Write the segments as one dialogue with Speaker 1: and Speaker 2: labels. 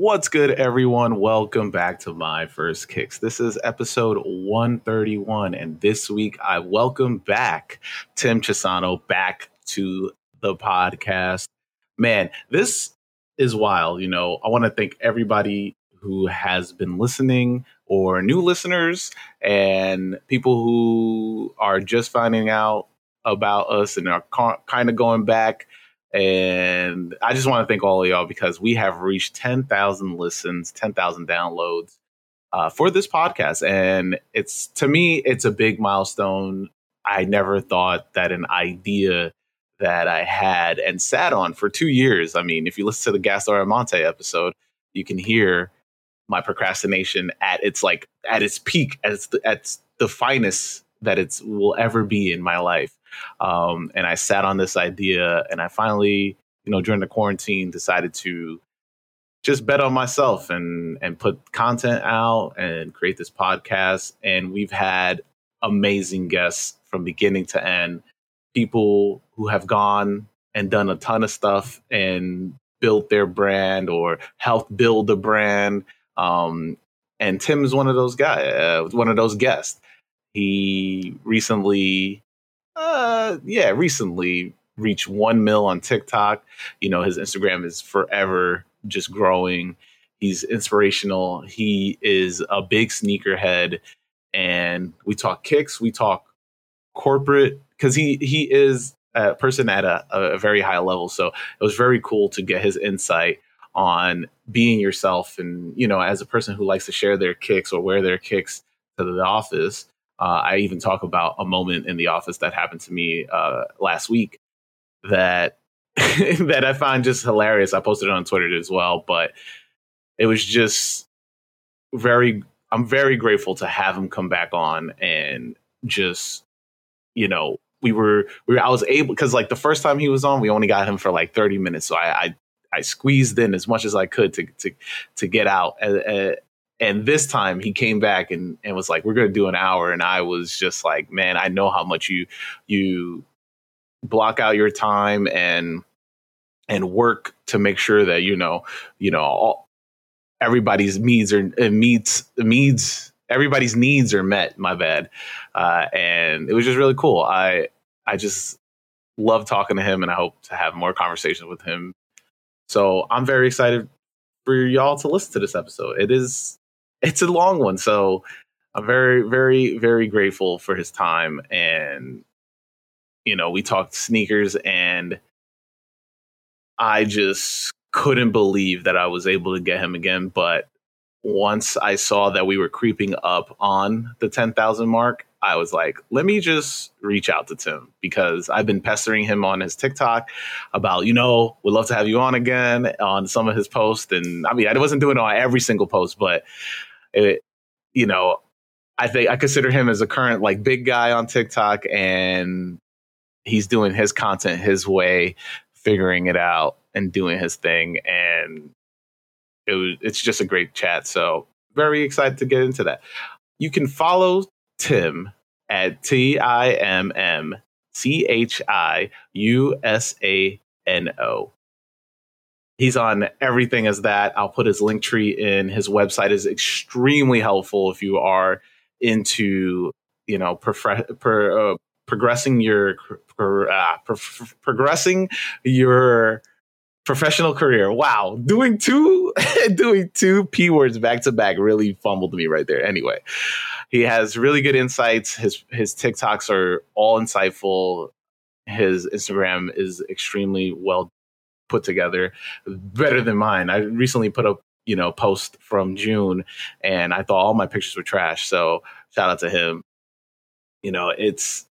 Speaker 1: What's good, everyone? Welcome back to My First Kicks. This is episode 131, and this week I welcome back Tim Chisano back to the podcast. Man, this is wild. I want to thank everybody who has been listening, or new listeners, and people who are just finding out about us and are kind of going back. And I just want to thank all of y'all because we have reached 10,000 listens, 10,000 downloads for this podcast. And to me, it's a big milestone. I never thought that an idea that I had and sat on for 2 years. I mean, if you listen to the Gaston Armonte episode, you can hear my procrastination at its peak, at the finest that it will ever be in my life. And I sat on this idea, and I finally, during the quarantine, decided to just bet on myself and put content out and create this podcast. And we've had amazing guests from beginning to end, people who have gone and done a ton of stuff and built their brand or helped build the brand. And Tim is one of those guys, one of those guests. He recently reached 1 mil on TikTok. His Instagram is forever just growing. He's inspirational. He is a big sneakerhead, and we talk kicks, we talk corporate, because he is a person at a very high level. So it was very cool to get his insight on being yourself. And, as a person who likes to share their kicks or wear their kicks to the office, I even talk about a moment in the office that happened to me last week that that I find just hilarious. I posted it on Twitter as well, but it was just I'm very grateful to have him come back on and just, I was able, because like the first time he was on, we only got him for like 30 minutes. So I squeezed in as much as I could to get out. And this time he came back and was like, we're going to do an hour. And I was just like, man, I know how much you block out your time and work to make sure that, everybody's everybody's needs are met. My bad. And it was just really cool. I just love talking to him, and I hope to have more conversations with him. So I'm very excited for y'all to listen to this episode. It's a long one, so I'm very, very, very grateful for his time. And, we talked sneakers, and I just couldn't believe that I was able to get him again. But once I saw that we were creeping up on the 10,000 mark, I was like, let me just reach out to Tim, because I've been pestering him on his TikTok about, would love to have you on again on some of his posts. And I mean, I wasn't doing it on every single post, but I think I consider him as a current like big guy on TikTok, and he's doing his content his way, figuring it out and doing his thing. And it's just a great chat. So very excited to get into that. You can follow Tim at TIMMCHIUSANO. He's on everything as that. I'll put his link tree in. His website is extremely helpful if you are into, progressing your professional career. Wow, doing two P words back to back really fumbled me right there. Anyway, he has really good insights. His TikToks are all insightful. His Instagram is extremely well put together, better than mine. I recently put up, post from June, and I thought all my pictures were trash. So shout out to him. It's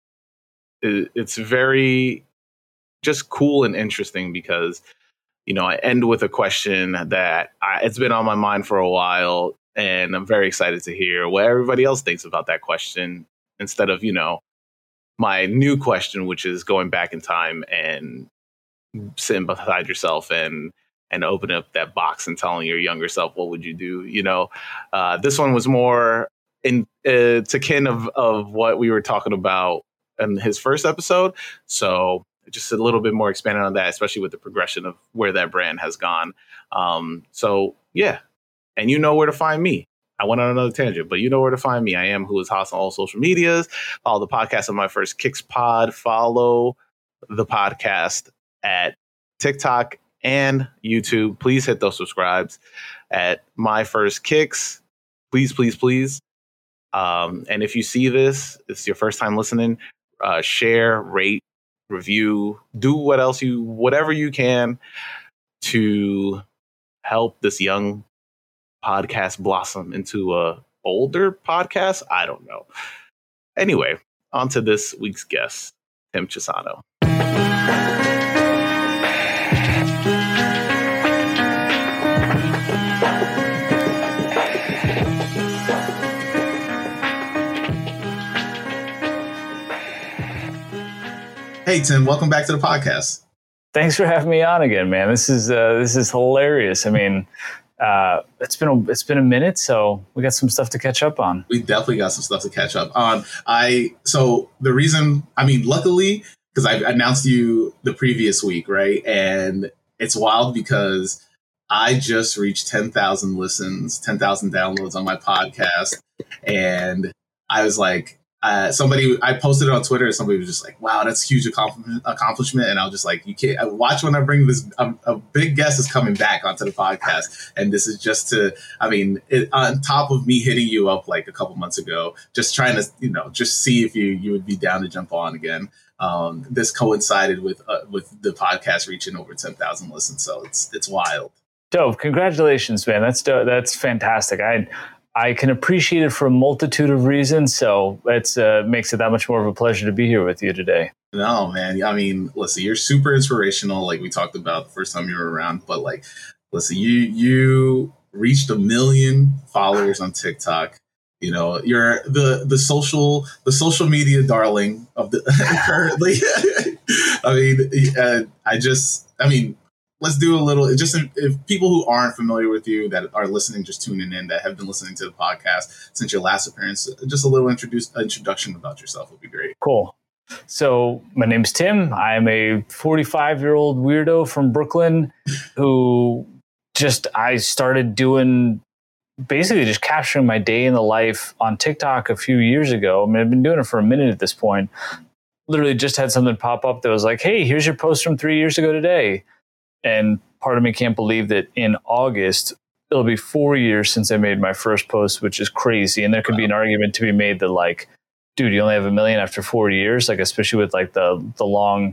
Speaker 1: very just cool and interesting because, I end with a question that it's been on my mind for a while, and I'm very excited to hear what everybody else thinks about that question instead of, my new question, which is going back in time and sitting beside yourself and opening up that box and telling your younger self, what would you do? This one was more to kin of what we were talking about in his first episode. So just a little bit more expanded on that, especially with the progression of where that brand has gone. So yeah, and you know where to find me. I went on another tangent, but you know where to find me. I am Who Is Haas on all social medias. Follow the podcast on My First Kicks Pod. Follow the podcast at TikTok and YouTube. Please hit those subscribes at My First Kicks. Please, please, please. And if you see this, it's your first time listening, share, rate, review, do whatever you can to help this young podcast blossom into a older podcast. I don't know. Anyway, on to this week's guest, Tim Chisano. Hey Tim, welcome back to the podcast.
Speaker 2: Thanks for having me on again, man. This is hilarious. I mean, it's been a minute, so we got some stuff to catch up on.
Speaker 1: We definitely got some stuff to catch up on. Luckily, because I announced you the previous week, right? And it's wild because I just reached 10,000 listens, 10,000 downloads on my podcast, and I was like, I posted it on Twitter and somebody was just like, wow, that's a huge accomplishment. And I was just like, you can't watch when I bring this, a big guest is coming back onto the podcast. And this is just on top of me hitting you up like a couple months ago, just trying to, just see if you would be down to jump on again. This coincided with the podcast reaching over 10,000 listens. So it's wild.
Speaker 2: Dope. Congratulations, man. That's dope. That's fantastic. I can appreciate it for a multitude of reasons, so it makes it that much more of a pleasure to be here with you today.
Speaker 1: No, man. I mean, listen, you're super inspirational, like we talked about the first time you were around. But like, listen, you reached 1 million followers on TikTok. You know, you're the social media darling of the currently. Let's do a little, just if people who aren't familiar with you that are listening, just tuning in, that have been listening to the podcast since your last appearance, just a little introduction about yourself would be great.
Speaker 2: Cool. So my name's Tim. I'm a 45-year-old weirdo from Brooklyn who I started doing basically just capturing my day in the life on TikTok a few years ago. I mean, I've been doing it for a minute at this point. Literally just had something pop up that was like, hey, here's your post from 3 years ago today. And part of me can't believe that in August, it'll be 4 years since I made my first post, which is crazy. And there could be an argument to be made that like, dude, you only have 1 million after 4 years, like especially with like the long,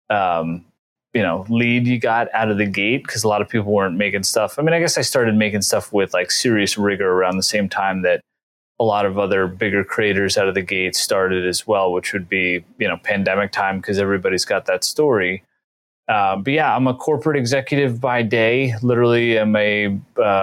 Speaker 2: lead you got out of the gate, because a lot of people weren't making stuff. I mean, I guess I started making stuff with like serious rigor around the same time that a lot of other bigger creators out of the gate started as well, which would be, pandemic time, because everybody's got that story. But yeah, I'm a corporate executive by day. Literally, I'm a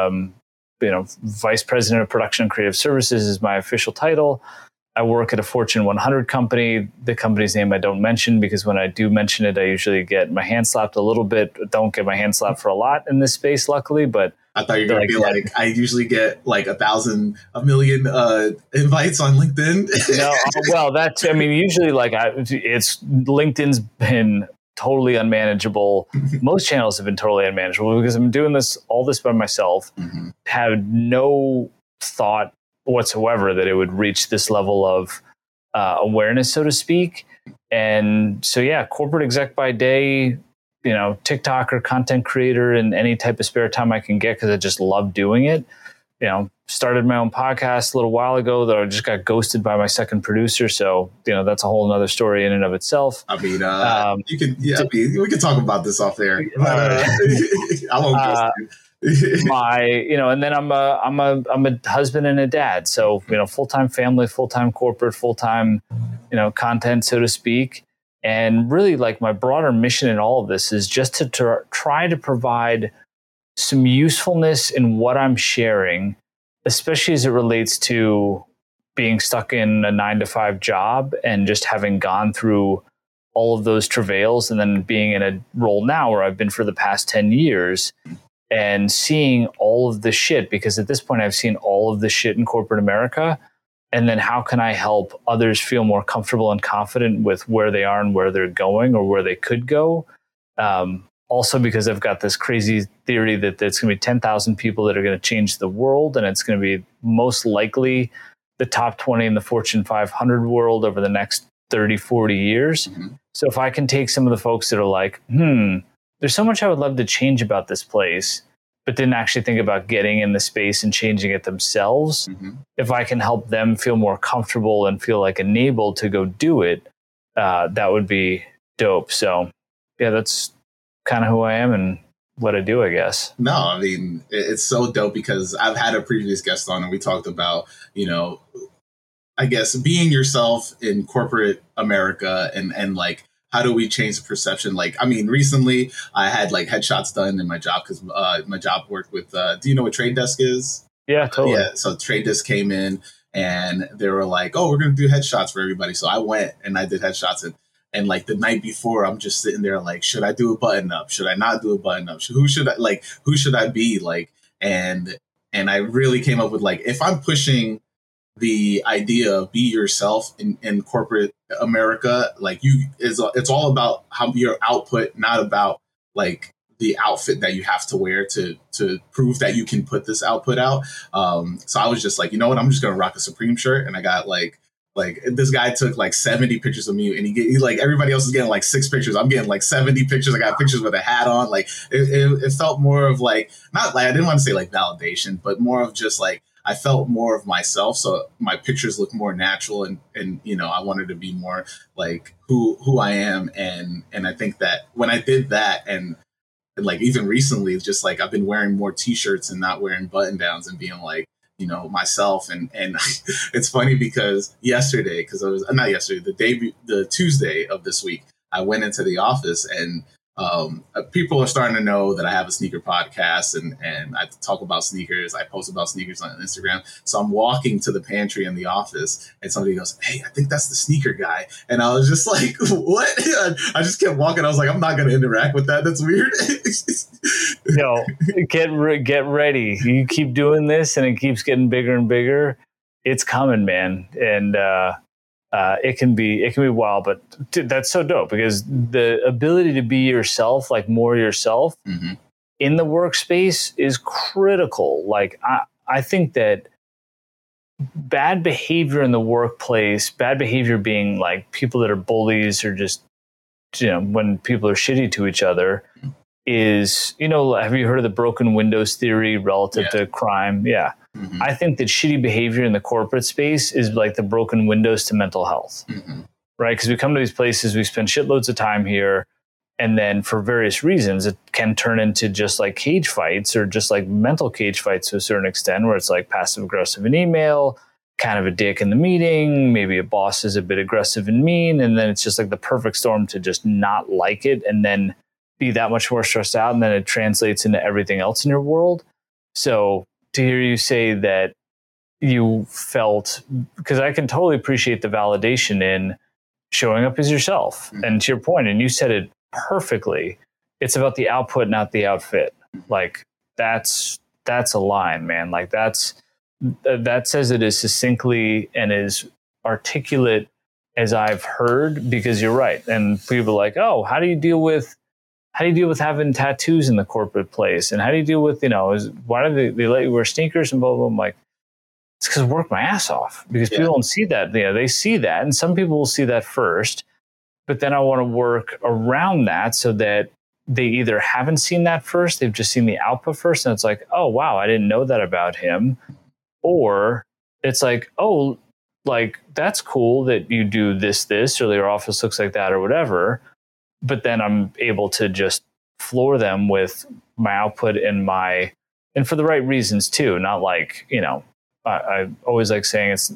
Speaker 2: vice president of production and creative services is my official title. I work at a Fortune 100 company. The company's name I don't mention, because when I do mention it, I usually get my hand slapped a little bit. Don't get my hand slapped for a lot in this space, luckily. But
Speaker 1: I thought you were going to be like, I usually get like 1 million invites on LinkedIn.
Speaker 2: No, well, usually it's LinkedIn's been totally unmanageable. Most channels have been totally unmanageable because I'm doing all this by myself. Mm-hmm. Have no thought whatsoever that it would reach this level of awareness, so to speak. And so, yeah, corporate exec by day, TikToker, content creator, and any type of spare time I can get, because I just love doing it. Started my own podcast a little while ago that I just got ghosted by my second producer. So, that's a whole nother story in and of itself.
Speaker 1: I mean, we can talk about this off air. I won't ghost you.
Speaker 2: And then I'm a husband and a dad. So, full-time family, full-time corporate, full-time, content, so to speak. And really, like, my broader mission in all of this is just to try to provide some usefulness in what I'm sharing, especially as it relates to being stuck in a 9-to-5 job and just having gone through all of those travails, and then being in a role now where I've been for the past 10 years and seeing all of the shit, because at this point I've seen all of the shit in corporate America. And then how can I help others feel more comfortable and confident with where they are and where they're going or where they could go? Also, because I've got this crazy theory that there's going to be 10,000 people that are going to change the world, and it's going to be most likely the top 20 in the Fortune 500 world over the next 30, 40 years. Mm-hmm. So if I can take some of the folks that are like, there's so much I would love to change about this place, but didn't actually think about getting in the space and changing it themselves. Mm-hmm. If I can help them feel more comfortable and feel like enabled to go do it, that would be dope. So yeah, that's kind of who I am and what I do, I guess.
Speaker 1: No, I mean, it's so dope because I've had a previous guest on and we talked about, I guess being yourself in corporate America and like, how do we change the perception? Like, I mean, recently I had like headshots done in my job because my job worked with, do you know what Trade Desk is?
Speaker 2: Yeah, totally.
Speaker 1: Yeah. So Trade Desk came in and they were like, oh, we're going to do headshots for everybody. So I went and I did headshots and like the night before, I'm just sitting there like, should I do a button up? Should I not do a button up? Who should I be like? And I really came up with like, if I'm pushing the idea of be yourself in corporate America, like it's all about how your output, not about like the outfit that you have to wear to prove that you can put this output out. So I was just like, you know what, I'm just going to rock a Supreme shirt. And I got like this guy took like 70 pictures of me and he like everybody else is getting like 6 pictures. I'm getting like 70 pictures. I got pictures with a hat on. Like it felt more of like, not like, I didn't want to say like validation, but more of just like, I felt more of myself. So my pictures look more natural and I wanted to be more like who I am. And I think that when I did that and like even recently, it's just like I've been wearing more t-shirts and not wearing button downs and being like, myself. And it's funny because the Tuesday of this week, I went into the office and people are starting to know that I have a sneaker podcast and I talk about sneakers. I post about sneakers on Instagram. So I'm walking to the pantry in the office and somebody goes, hey, I think that's the sneaker guy. And I was just like, what? I just kept walking. I was like, I'm not going to interact with that. That's weird.
Speaker 2: Get ready. You keep doing this and it keeps getting bigger and bigger. It's coming, man. And, it can be wild, but that's so dope because the ability to be yourself, like more yourself mm-hmm. in the workspace is critical. Like I think that bad behavior in the workplace, bad behavior being like people that are bullies or just, when people are shitty to each other mm-hmm. is, have you heard of the broken windows theory relative to crime? Yeah. Mm-hmm. I think that shitty behavior in the corporate space is like the broken windows to mental health, mm-hmm. right? Because we come to these places, we spend shitloads of time here, and then for various reasons, it can turn into just like cage fights or just like mental cage fights to a certain extent, where it's like passive aggressive in email, kind of a dick in the meeting, maybe a boss is a bit aggressive and mean, and then it's just like the perfect storm to just not like it and then be that much more stressed out, and then it translates into everything else in your world. So to hear you say that you felt, because I can totally appreciate the validation in showing up as yourself. Mm-hmm. And to your point, and you said it perfectly, it's about the output, not the outfit. Like that's a line, man. Like that says it as succinctly and as articulate as I've heard, because you're right. And people are like, oh, how do you deal with having tattoos in the corporate place? And how do you deal with, why do they let you wear sneakers and blah, blah, blah? I'm like, it's because I work my ass off because people don't see that. They see that. And some people will see that first, but then I want to work around that so that they either haven't seen that first, they've just seen the output first. And it's like, oh, wow, I didn't know that about him. Or it's like, oh, like, that's cool that you do this, or your office looks like that or whatever. But then I'm able to just floor them with my output and for the right reasons too. Not like, I always like saying it's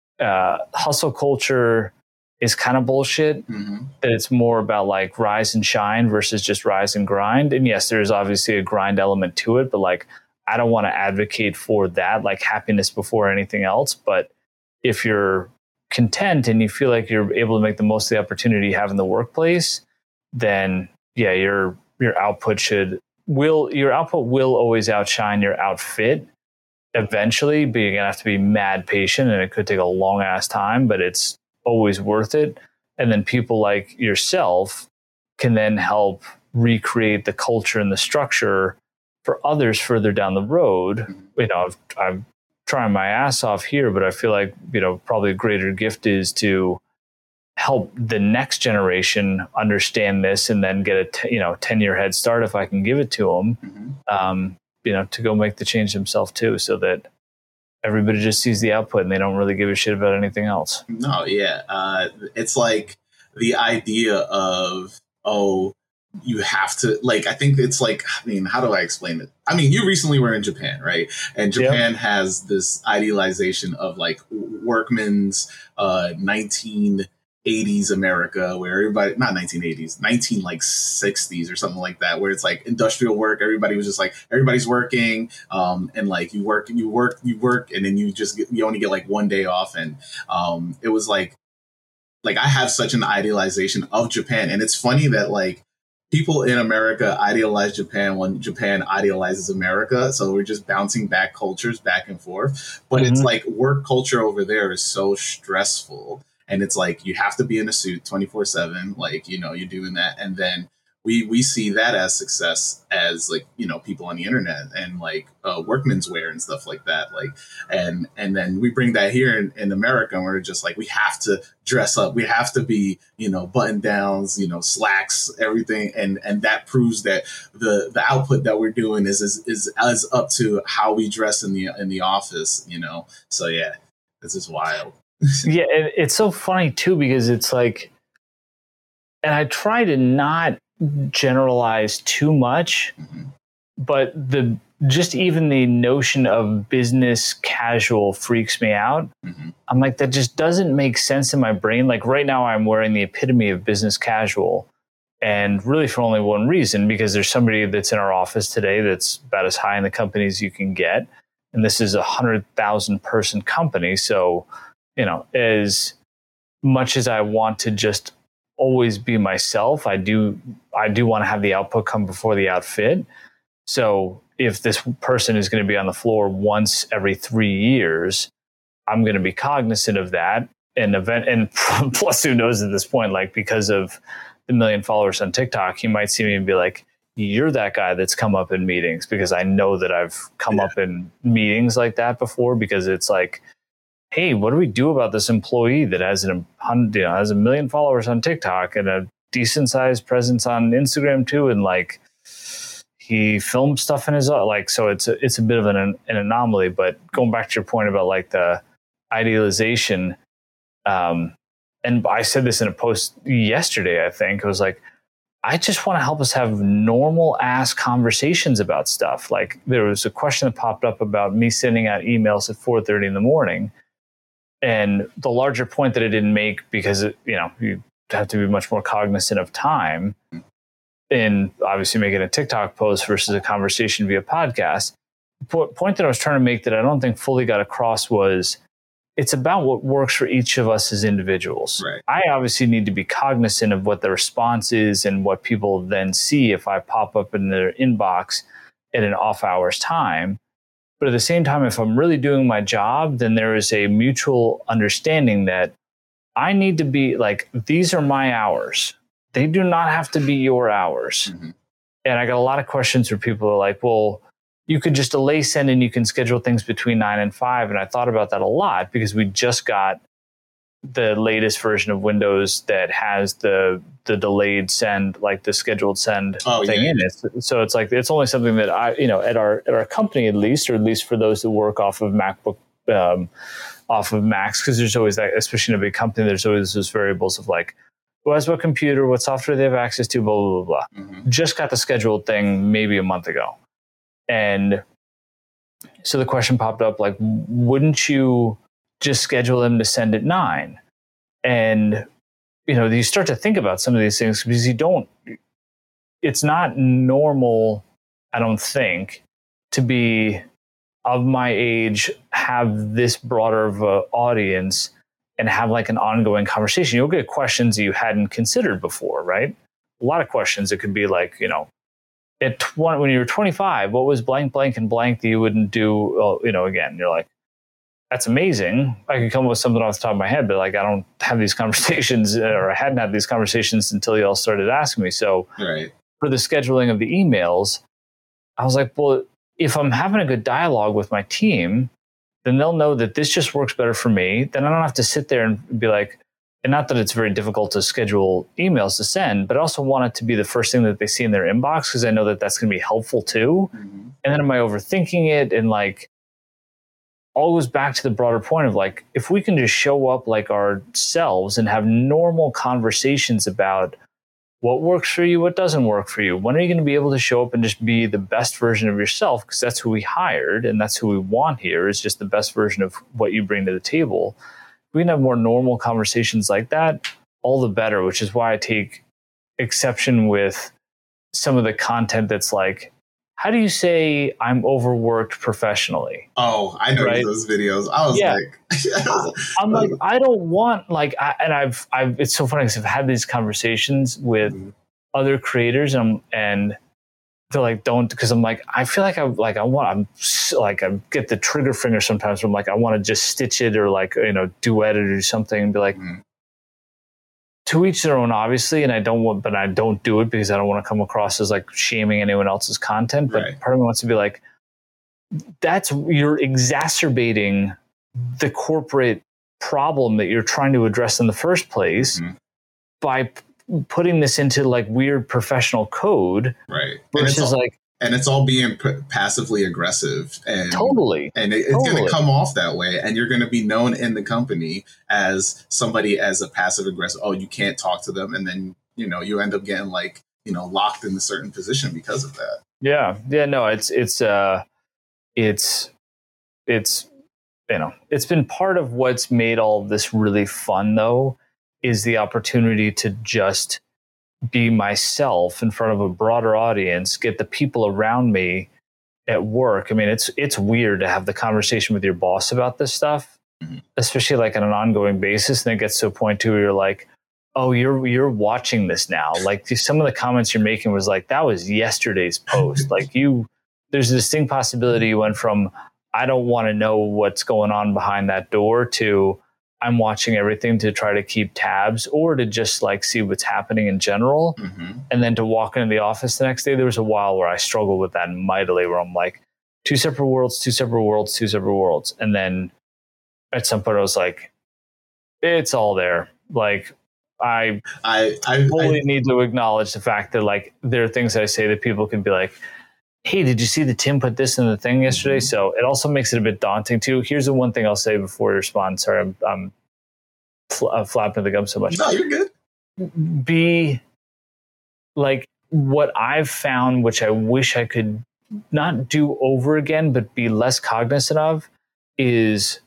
Speaker 2: hustle culture is kind of bullshit. Mm-hmm. That it's more about like rise and shine versus just rise and grind. And yes, there's obviously a grind element to it, but like, I don't want to advocate for that, like happiness before anything else. But if you're content and you feel like you're able to make the most of the opportunity you have in the workplace, then yeah, your output will always outshine your outfit. eventually, but you're gonna have to be mad patient, and it could take a long ass time, but it's always worth it. And then people like yourself can then help recreate the culture and the structure for others further down the road. You know, I'm trying my ass off here, but I feel like, you know, probably a greater gift is to help the next generation understand this and then get a 10-year head start if I can give it to them, you know, to go make the change themselves too, so that everybody just sees the output and they don't really give a shit about anything else.
Speaker 1: No, yeah. It's like the idea of, oh, you have to, like, I think it's like, I mean, how do I explain it? I mean, you recently were in Japan, right? And Japan has this idealization of like workman's 1980s America, where everybody, not 1980s, 1960s or something like that, where it's like industrial work. Everybody was just like, everybody's working, and like you work, and then you only get like one day off. And it was like I have such an idealization of Japan. And it's funny that like people in America idealize Japan when Japan idealizes America. So we're just bouncing back cultures back and forth. But it's like work culture over there is so stressful. And it's like you have to be in a suit 24/7, like, you know, you're doing that. And then we see that as success as like, you know, people on the internet and like workman's wear and stuff like that. Like, and then we bring that here in America, and we're just like, we have to dress up. We have to be, you know, button downs, you know, slacks, everything. And that proves that the output that we're doing is as up to how we dress in the office, you know? So yeah, this is wild.
Speaker 2: Yeah. And it's so funny too, because it's like, and I try to not generalize too much, but just even the notion of business casual freaks me out. I'm like, that just doesn't make sense in my brain. Like right now I'm wearing the epitome of business casual, and really for only one reason, because there's somebody that's in our office today that's about as high in the company as you can get. And this is 100,000 person company. So, you know, as much as I want to just always be myself, I do want to have the output come before the outfit. So if this person is going to be on the floor once every 3 years, I'm going to be cognizant of that. And plus, who knows at this point, like because of the 1 million followers on TikTok, you might see me and be like, you're that guy that's come up in meetings, because I know that I've come up in meetings like that before, because it's like, hey, what do we do about this employee that has has 1 million followers on TikTok and a decent sized presence on Instagram too, and like he films stuff in his like, so it's a bit of an anomaly. But going back to your point about like the idealization, and I said this in a post yesterday, I think it was like, I just want to help us have normal ass conversations about stuff. Like there was a question that popped up about me sending out emails at 4:30 in the morning. And the larger point that I didn't make, because, you know, you have to be much more cognizant of time in obviously making a TikTok post versus a conversation via podcast. The point that I was trying to make that I don't think fully got across was it's about what works for each of us as individuals.
Speaker 1: Right.
Speaker 2: I obviously need to be cognizant of what the response is and what people then see if I pop up in their inbox at an off hours time. But at the same time, if I'm really doing my job, then there is a mutual understanding that I need to be like, these are my hours. They do not have to be your hours. And I got a lot of questions where people are like, well, you could just delay send and you can schedule things between 9 and 5. And I thought about that a lot, because we just got the latest version of Windows that has the delayed send, like the scheduled send thing in it. So it's like, it's only something that I, you know, at our company at least, or at least for those that work off of MacBook, off of Macs, because there's always that, especially in a big company, there's always those variables of like, who has what computer, what software they have access to, blah, blah, blah, blah. Just got the scheduled thing maybe a month ago. And so the question popped up, like, wouldn't you just schedule them to send at 9? And, you know, you start to think about some of these things, because it's not normal, I don't think, to be of my age, have this broader of an audience and have like an ongoing conversation. You'll get questions that you hadn't considered before, right? A lot of questions. It could be like, you know, when you were 25, what was blank, blank, and blank that you wouldn't do? Again, you're like, that's amazing. I could come up with something off the top of my head, but like I don't have these conversations, or I hadn't had these conversations until you all started asking me. So for the scheduling of the emails, I was like, well, if I'm having a good dialogue with my team, then they'll know that this just works better for me. Then I don't have to sit there and be like, and not that it's very difficult to schedule emails to send, but I also want it to be the first thing that they see in their inbox, because I know that that's going to be helpful too. And then am I overthinking it? And like, all goes back to the broader point of like, if we can just show up like ourselves and have normal conversations about what works for you, what doesn't work for you, when are you going to be able to show up and just be the best version of yourself? Because that's who we hired and that's who we want here, is just the best version of what you bring to the table. If we can have more normal conversations like that, all the better, which is why I take exception with some of the content that's like, how do you say I'm overworked professionally?
Speaker 3: Oh, I know those videos. I was like,
Speaker 2: I'm like, I don't want like, I've it's so funny because I've had these conversations with other creators and they're like, don't, because I'm like, I feel like I get the trigger finger sometimes where I'm like, I want to just stitch it or like, duet it or something and be like, to each their own, obviously, and I don't do it because I don't want to come across as like shaming anyone else's content. But part of me wants to be like, you're exacerbating the corporate problem that you're trying to address in the first place by putting this into like weird professional code, versus
Speaker 3: and it's all being passively aggressive, and
Speaker 2: totally,
Speaker 3: and it's going to come off that way, and you're going to be known in the company as somebody as a passive aggressive. Oh, you can't talk to them, and then you end up getting like locked in a certain position because of that.
Speaker 2: Yeah. No, it's it's been part of what's made all of this really fun, though, is the opportunity to just be myself in front of a broader audience, get the people around me at work. I mean, it's weird to have the conversation with your boss about this stuff, especially like on an ongoing basis. And it gets to a point too where you're like, oh, you're watching this now. Like some of the comments you're making was like, that was yesterday's post. Like there's a distinct possibility you went from, I don't want to know what's going on behind that door, to I'm watching everything to try to keep tabs, or to just like see what's happening in general. And then to walk into the office the next day. There was a while where I struggled with that mightily, where I'm like, two separate worlds. And then at some point I was like, it's all there. Like I fully need to acknowledge the fact that like there are things that I say that people can be like, hey, did you see that Tim put this in the thing yesterday? So it also makes it a bit daunting too. Here's the one thing I'll say before you respond. Sorry, I'm flapping the gum so much.
Speaker 3: No, you're good.
Speaker 2: Be like, what I've found, which I wish I could not do over again, but be less cognizant of, is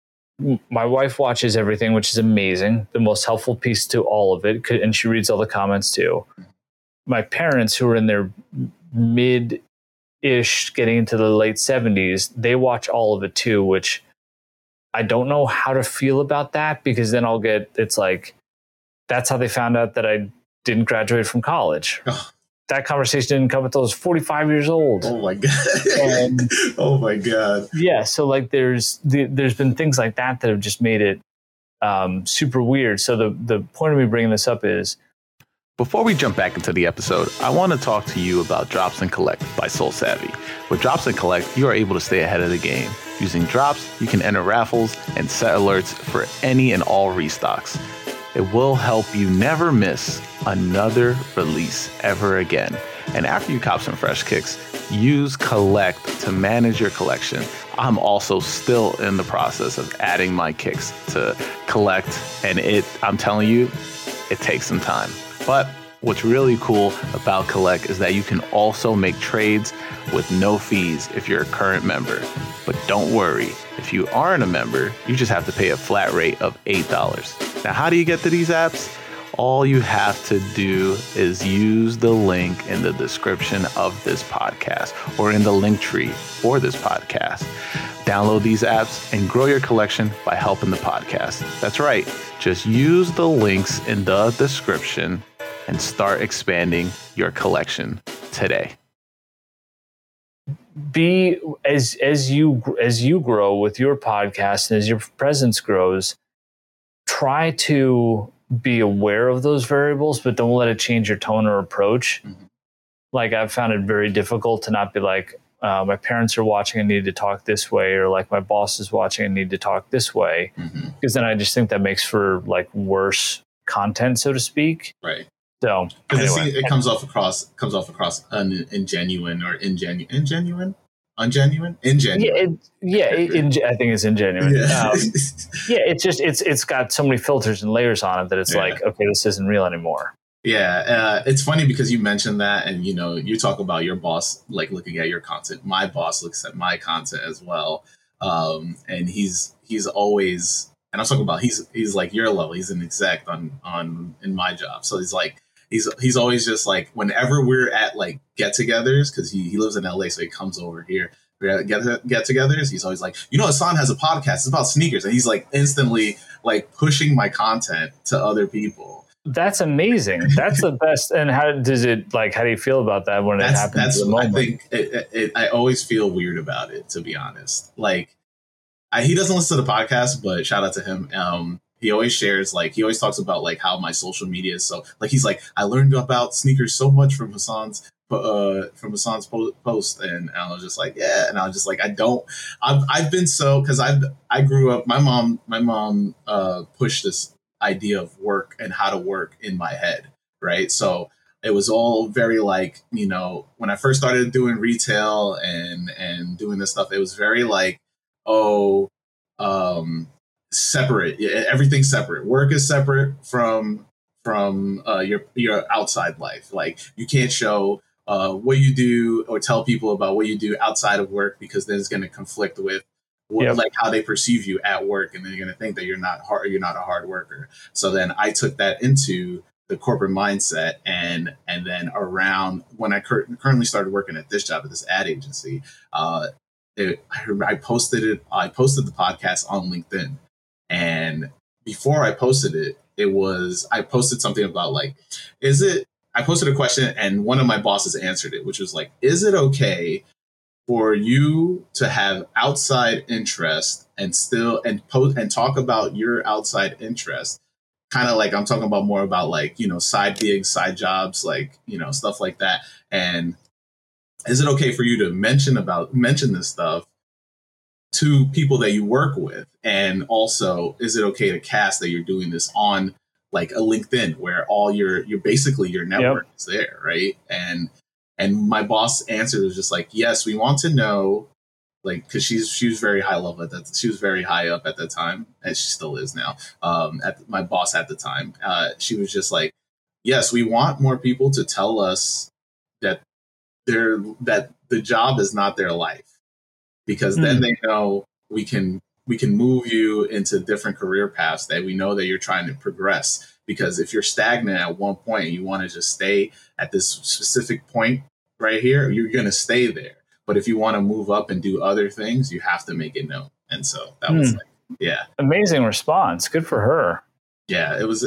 Speaker 2: my wife watches everything, which is amazing. The most helpful piece to all of it. And she reads all the comments too. My parents, who are in their mid-ish, getting into the late 70s, they watch all of it too, which I don't know how to feel about that, because then it's like, that's how they found out that I didn't graduate from college. That conversation didn't come until I was 45 years old.
Speaker 3: Oh my God. Oh my God.
Speaker 2: Yeah. So like there's been things like that have just made it super weird. So the point of me bringing this up is,
Speaker 1: before we jump back into the episode, I want to talk to you about Drops and Collect by SoulSavvy. With Drops and Collect, you are able to stay ahead of the game. Using Drops, you can enter raffles and set alerts for any and all restocks. It will help you never miss another release ever again. And after you cop some fresh kicks, use Collect to manage your collection. I'm also still in the process of adding my kicks to Collect, and I'm telling you, it takes some time. But what's really cool about Collect is that you can also make trades with no fees if you're a current member. But don't worry, if you aren't a member, you just have to pay a flat rate of $8. Now, how do you get to these apps? All you have to do is use the link in the description of this podcast or in the link tree for this podcast. Download these apps and grow your collection by helping the podcast. That's right. Just use the links in the description and start expanding your collection today.
Speaker 2: be as you grow with your podcast and as your presence grows, try to be aware of those variables, but don't let it change your tone or approach. Like, I've found it very difficult to not be like, my parents are watching, I need to talk this way, or like my boss is watching, I need to talk this way, because then I just think that makes for like worse content, so to speak.
Speaker 3: Right.
Speaker 2: So
Speaker 3: because it comes off across ingenuine or ingenuine. I think
Speaker 2: it's ingenuine.
Speaker 3: Yeah.
Speaker 2: It's got so many filters and layers on it that it's like, okay, this isn't real anymore.
Speaker 3: Yeah, it's funny because you mentioned that, and you talk about your boss like looking at your content. My boss looks at my content as well, and he's always, and I'm talking about he's like your level. He's an exec on in my job, so he's always just like, whenever we're at like get-togethers, because he lives in LA, so he comes over here. We're at get-togethers. He's always like, Hassan has a podcast. It's about sneakers, and he's like instantly like pushing my content to other people.
Speaker 2: That's amazing. That's the best. And how do you feel about that when it happens?
Speaker 3: I think I always feel weird about it, to be honest. Like, he doesn't listen to the podcast, but shout out to him. He always shares, like, he always talks about like how my social media is so, like, he's like, I learned about sneakers so much from Hassan's post, and I was just like, yeah, and I was just like, I've been so, because I grew up, my mom pushed this idea of work and how to work in my head, right? So it was all very like, when I first started doing retail and doing this stuff, it was very like, separate. Everything's separate. Work is separate from your outside life. Like, you can't show what you do or tell people about what you do outside of work, because then it's going to conflict with like how they perceive you at work, and they're going to think that you're not a hard worker. So then I took that into the corporate mindset, and then around when I currently started working at this job at this ad agency, I posted the podcast on LinkedIn, and before I posted it, I posted something about like, I posted a question, and one of my bosses answered it, which was like, is it okay for you to have outside interest and talk about your outside interest? Kind of like, I'm talking about more about like, side gigs, side jobs, like, stuff like that. And is it okay for you to mention this stuff to people that you work with? And also, is it okay to cast that you're doing this on like a LinkedIn, where all your basically your network is there, right? And my boss answered was just like, yes, we want to know, like, because she was very high level she was very high up at the time, and she still is now. My boss at the time, she was just like, yes, we want more people to tell us that the job is not their life, because then they know we can move you into different career paths, that we know that you're trying to progress. Because if you're stagnant at one point and you want to just stay at this specific point right here, you're going to stay there. But if you want to move up and do other things, you have to make it known. And so that was like, yeah.
Speaker 2: Amazing response. Good for her.
Speaker 3: Yeah, it was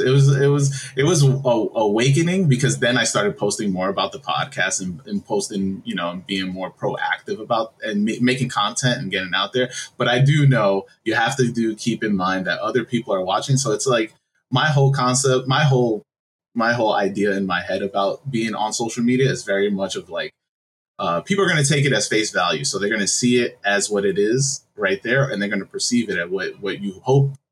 Speaker 3: awakening, because then I started posting more about the podcast and posting, and being more proactive about and making content and getting out there. But I do know you have to keep in mind that other people are watching. So it's like, my whole concept, my whole idea in my head about being on social media is very much of like, people are going to take it as face value. So they're going to see it as what it is right there, and they're going to perceive it at what you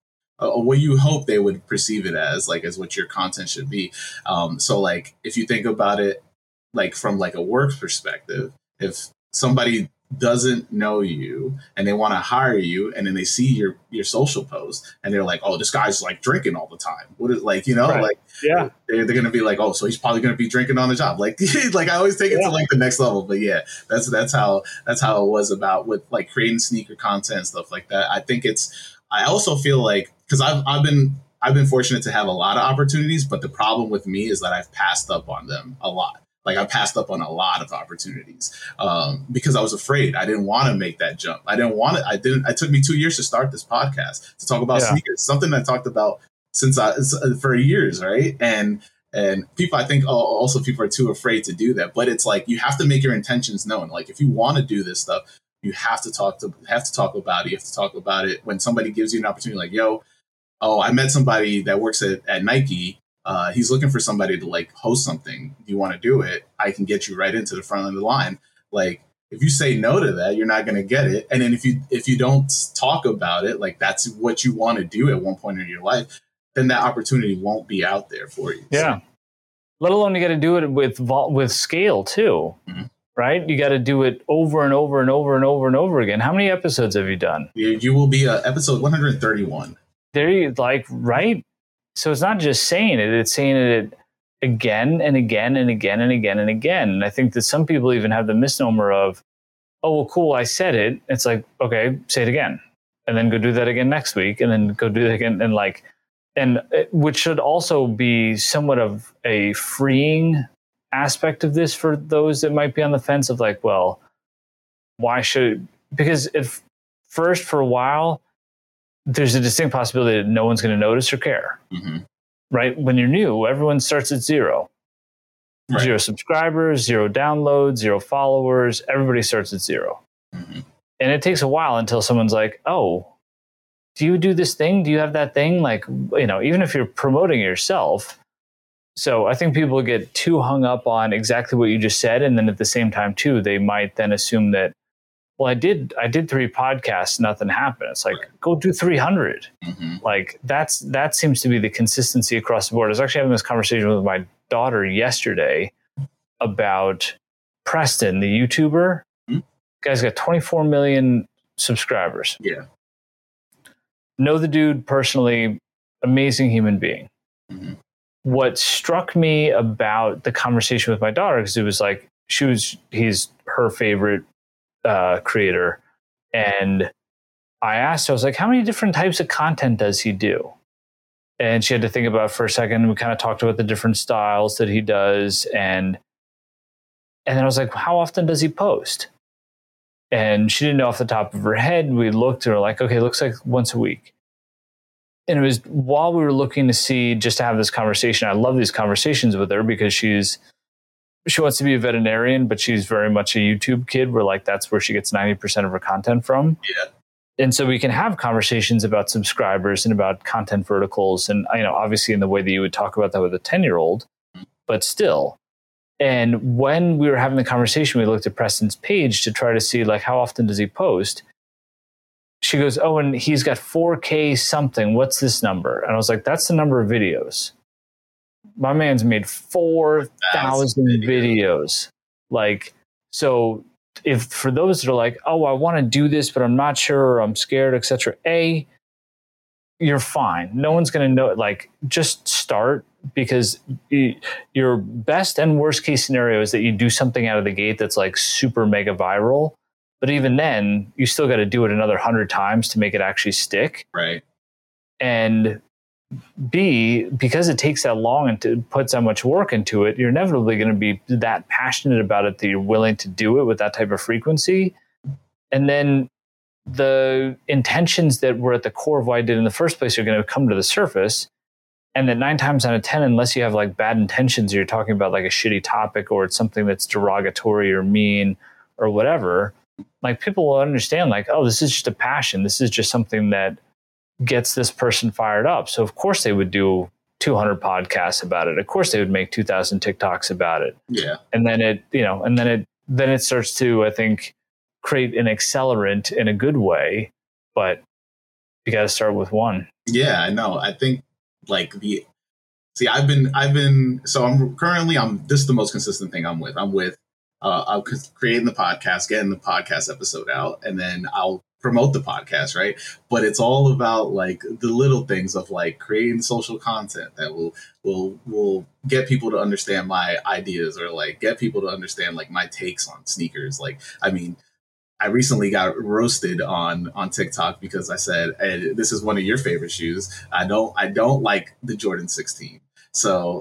Speaker 3: hope they would perceive it as, like, as what your content should be. So like, if you think about it, like from like a work perspective, if somebody doesn't know you and they want to hire you, and then they see your social post and they're like, oh, this guy's like drinking all the time. What is, like,
Speaker 2: right.
Speaker 3: Like, yeah, they're going to be like, oh, so he's probably going to be drinking on the job. Like, like, I always take it to like the next level. But yeah, that's how it was about with like creating sneaker content and stuff like that. I also feel like, because I've been fortunate to have a lot of opportunities, but the problem with me is that I've passed up on them a lot. Like, I passed up on a lot of opportunities because I was afraid. I didn't want to make that jump. It took me 2 years to start this podcast, to talk about sneakers, something I talked about for years, right? And And people, I think also people are too afraid to do that. But it's like, you have to make your intentions known. Like, if you want to do this stuff, you have to talk about it. You have to talk about it when somebody gives you an opportunity, like, yo, oh, I met somebody that works at Nike. He's looking for somebody to like host something. Do you want to do it? I can get you right into the front of the line. Like, if you say no to that, you're not going to get it. And then if you don't talk about it, like that's what you want to do at one point in your life, then that opportunity won't be out there for you.
Speaker 2: Yeah. So. Let alone you got to do it with scale too, right? You got to do it over and over and over and over and over again. How many episodes have you done?
Speaker 3: You will be episode 131.
Speaker 2: There you right. So it's not just saying it; it's saying it again and again and again and again and again. And I think that some people even have the misnomer of, oh, well, cool, I said it. It's like, okay, say it again. And then go do that again next week. And then go do that again. And which should also be somewhat of a freeing aspect of this for those that might be on the fence of like, well, why should, because if first for a while, there's a distinct possibility that no one's going to notice or care. Right? When you're new, everyone starts at zero. Right. 0 subscribers, 0 downloads, 0 followers. Everybody starts at 0. And it takes a while until someone's like, oh, do you do this thing? Do you have that thing? Like, even if you're promoting yourself. So I think people get too hung up on exactly what you just said. And then at the same time, too, they might then assume that, well, I did 3 podcasts, nothing happened. It's like, go do 300. Like that seems to be the consistency across the board. I was actually having this conversation with my daughter yesterday about Preston, the YouTuber. Guy's got 24 million subscribers.
Speaker 3: Yeah.
Speaker 2: Know the dude personally, amazing human being. What struck me about the conversation with my daughter, because it was like, he's her favorite creator. And I asked her, I was like, how many different types of content does he do? And she had to think about it for a second. We kind of talked about the different styles that he does. And then I was like, how often does he post? And she didn't know off the top of her head. We looked and we're like, okay, looks like once a week. And it was while we were looking to see, just to have this conversation. I love these conversations with her because she wants to be a veterinarian, but she's very much a YouTube kid where like that's where she gets 90% of her content from.
Speaker 3: Yeah.
Speaker 2: And so we can have conversations about subscribers and about content verticals. And, obviously in the way that you would talk about that with a 10-year-old, but still. And when we were having the conversation, we looked at Preston's page to try to see like, how often does he post? She goes, oh, and he's got 4K something. What's this number? And I was like, that's the number of videos. My man's made 4,000 videos. Like, so if for those that are like, oh, I want to do this, but I'm not sure, or I'm scared, etc. You're fine. No one's going to know it. Like, just start, because your best and worst case scenario is that you do something out of the gate that's like super mega viral. But even then, you still got to do it another 100 times to make it actually stick.
Speaker 3: Right.
Speaker 2: And B, because it takes that long and to put so much work into it, you're inevitably going to be that passionate about it that you're willing to do it with that type of frequency. And then the intentions that were at the core of why I did in the first place are going to come to the surface. And that 9 times out of 10, unless you have like bad intentions, or you're talking about like a shitty topic, or it's something that's derogatory or mean or whatever, like people will understand like, oh, this is just a passion. This is just something that gets this person fired up. So of course they would do 200 podcasts about it. Of course they would make 2,000 TikToks about it.
Speaker 3: Yeah.
Speaker 2: And then it starts to, I think, create an accelerant in a good way, but you got to start with one.
Speaker 3: Yeah, I know. I think like this is the most consistent thing I'm with. I'll creating the podcast, getting the podcast episode out, and then I'll promote the podcast, right? But it's all about like the little things of like creating social content that will get people to understand my ideas, or like get people to understand like my takes on sneakers. Like, I mean, I recently got roasted on TikTok because I said, hey, this is one of your favorite shoes. I don't like the Jordan 16. So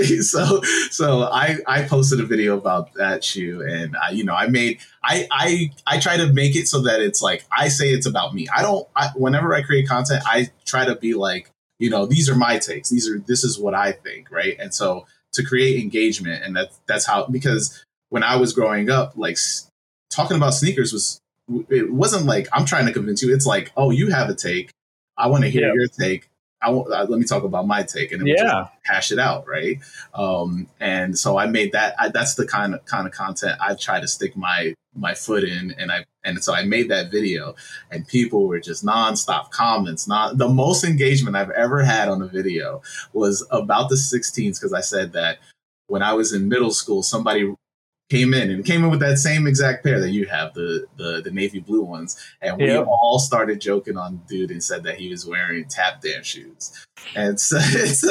Speaker 3: I posted a video about that shoe, and I try to make it so that it's like, I say it's about me. Whenever I create content, I try to be like, these are my takes. This is what I think. Right. And so to create engagement. And that's how, because when I was growing up, like talking about sneakers it wasn't like I'm trying to convince you. It's like, oh, you have a take, I want to hear your take. Let me talk about my take, and then we just hash it out, right? And so I made that. That's the kind of content I try to stick my foot in, and so I made that video, and people were just nonstop comments. Not the most engagement I've ever had on a video was about the 16s, because I said that when I was in middle school, somebody came in with that same exact pair that you have, the navy blue ones, and we all started joking on dude and said that he was wearing tap dance shoes. And so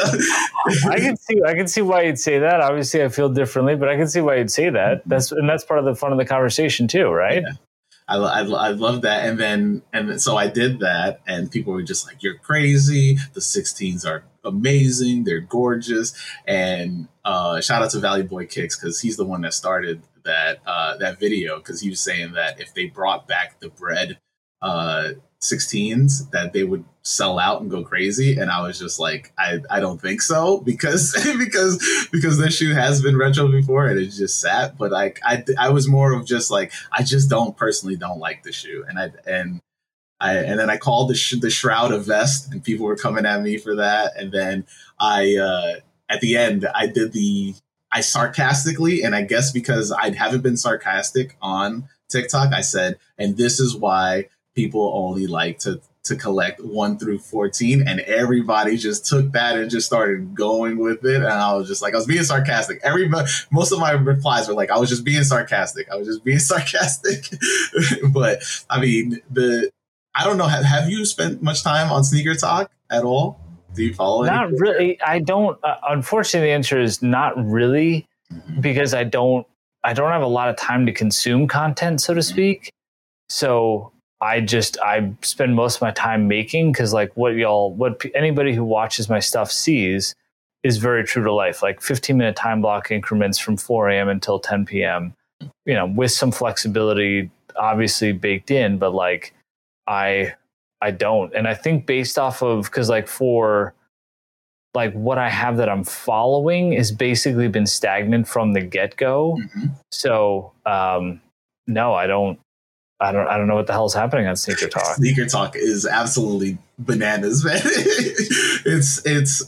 Speaker 2: I can see why you'd say that. Obviously I feel differently, but I can see why you'd say that. That's part of the fun of the conversation too, right?
Speaker 3: Yeah. I love that. And so I did that, and people were just like, you're crazy. The 16s are amazing. They're gorgeous. And shout out to Valley Boy Kicks, because he's the one that started that video, because he was saying that if they brought back the bread 16s, that they would sell out and go crazy. And I was just like, I don't think so, because this shoe has been retro before and it's just sat. But like I was more of just like, I just personally don't like the shoe. And then I called the shroud a vest, and people were coming at me for that. And then at the end I sarcastically, and I guess because I haven't been sarcastic on TikTok, I said, and this is why people only like to collect 1 through 14, and everybody just took that and just started going with it. And I was just like, I was being sarcastic. Most of my replies were like, I was just being sarcastic. But I mean, I don't know. Have you spent much time on Sneaker Talk at all? Do you follow it?
Speaker 2: Not really. I don't. Unfortunately, the answer is not really, because I don't have a lot of time to consume content, so to speak. So I spend most of my time making, because like what anybody who watches my stuff sees is very true to life. Like 15-minute time block increments from 4 a.m. until 10 p.m. With some flexibility obviously baked in, but like I don't. And I think based off of, because like for like what I have that I'm following is basically been stagnant from the get-go. So no, I don't know what the hell's happening on Sneaker Talk.
Speaker 3: Sneaker Talk is absolutely bananas, man. it's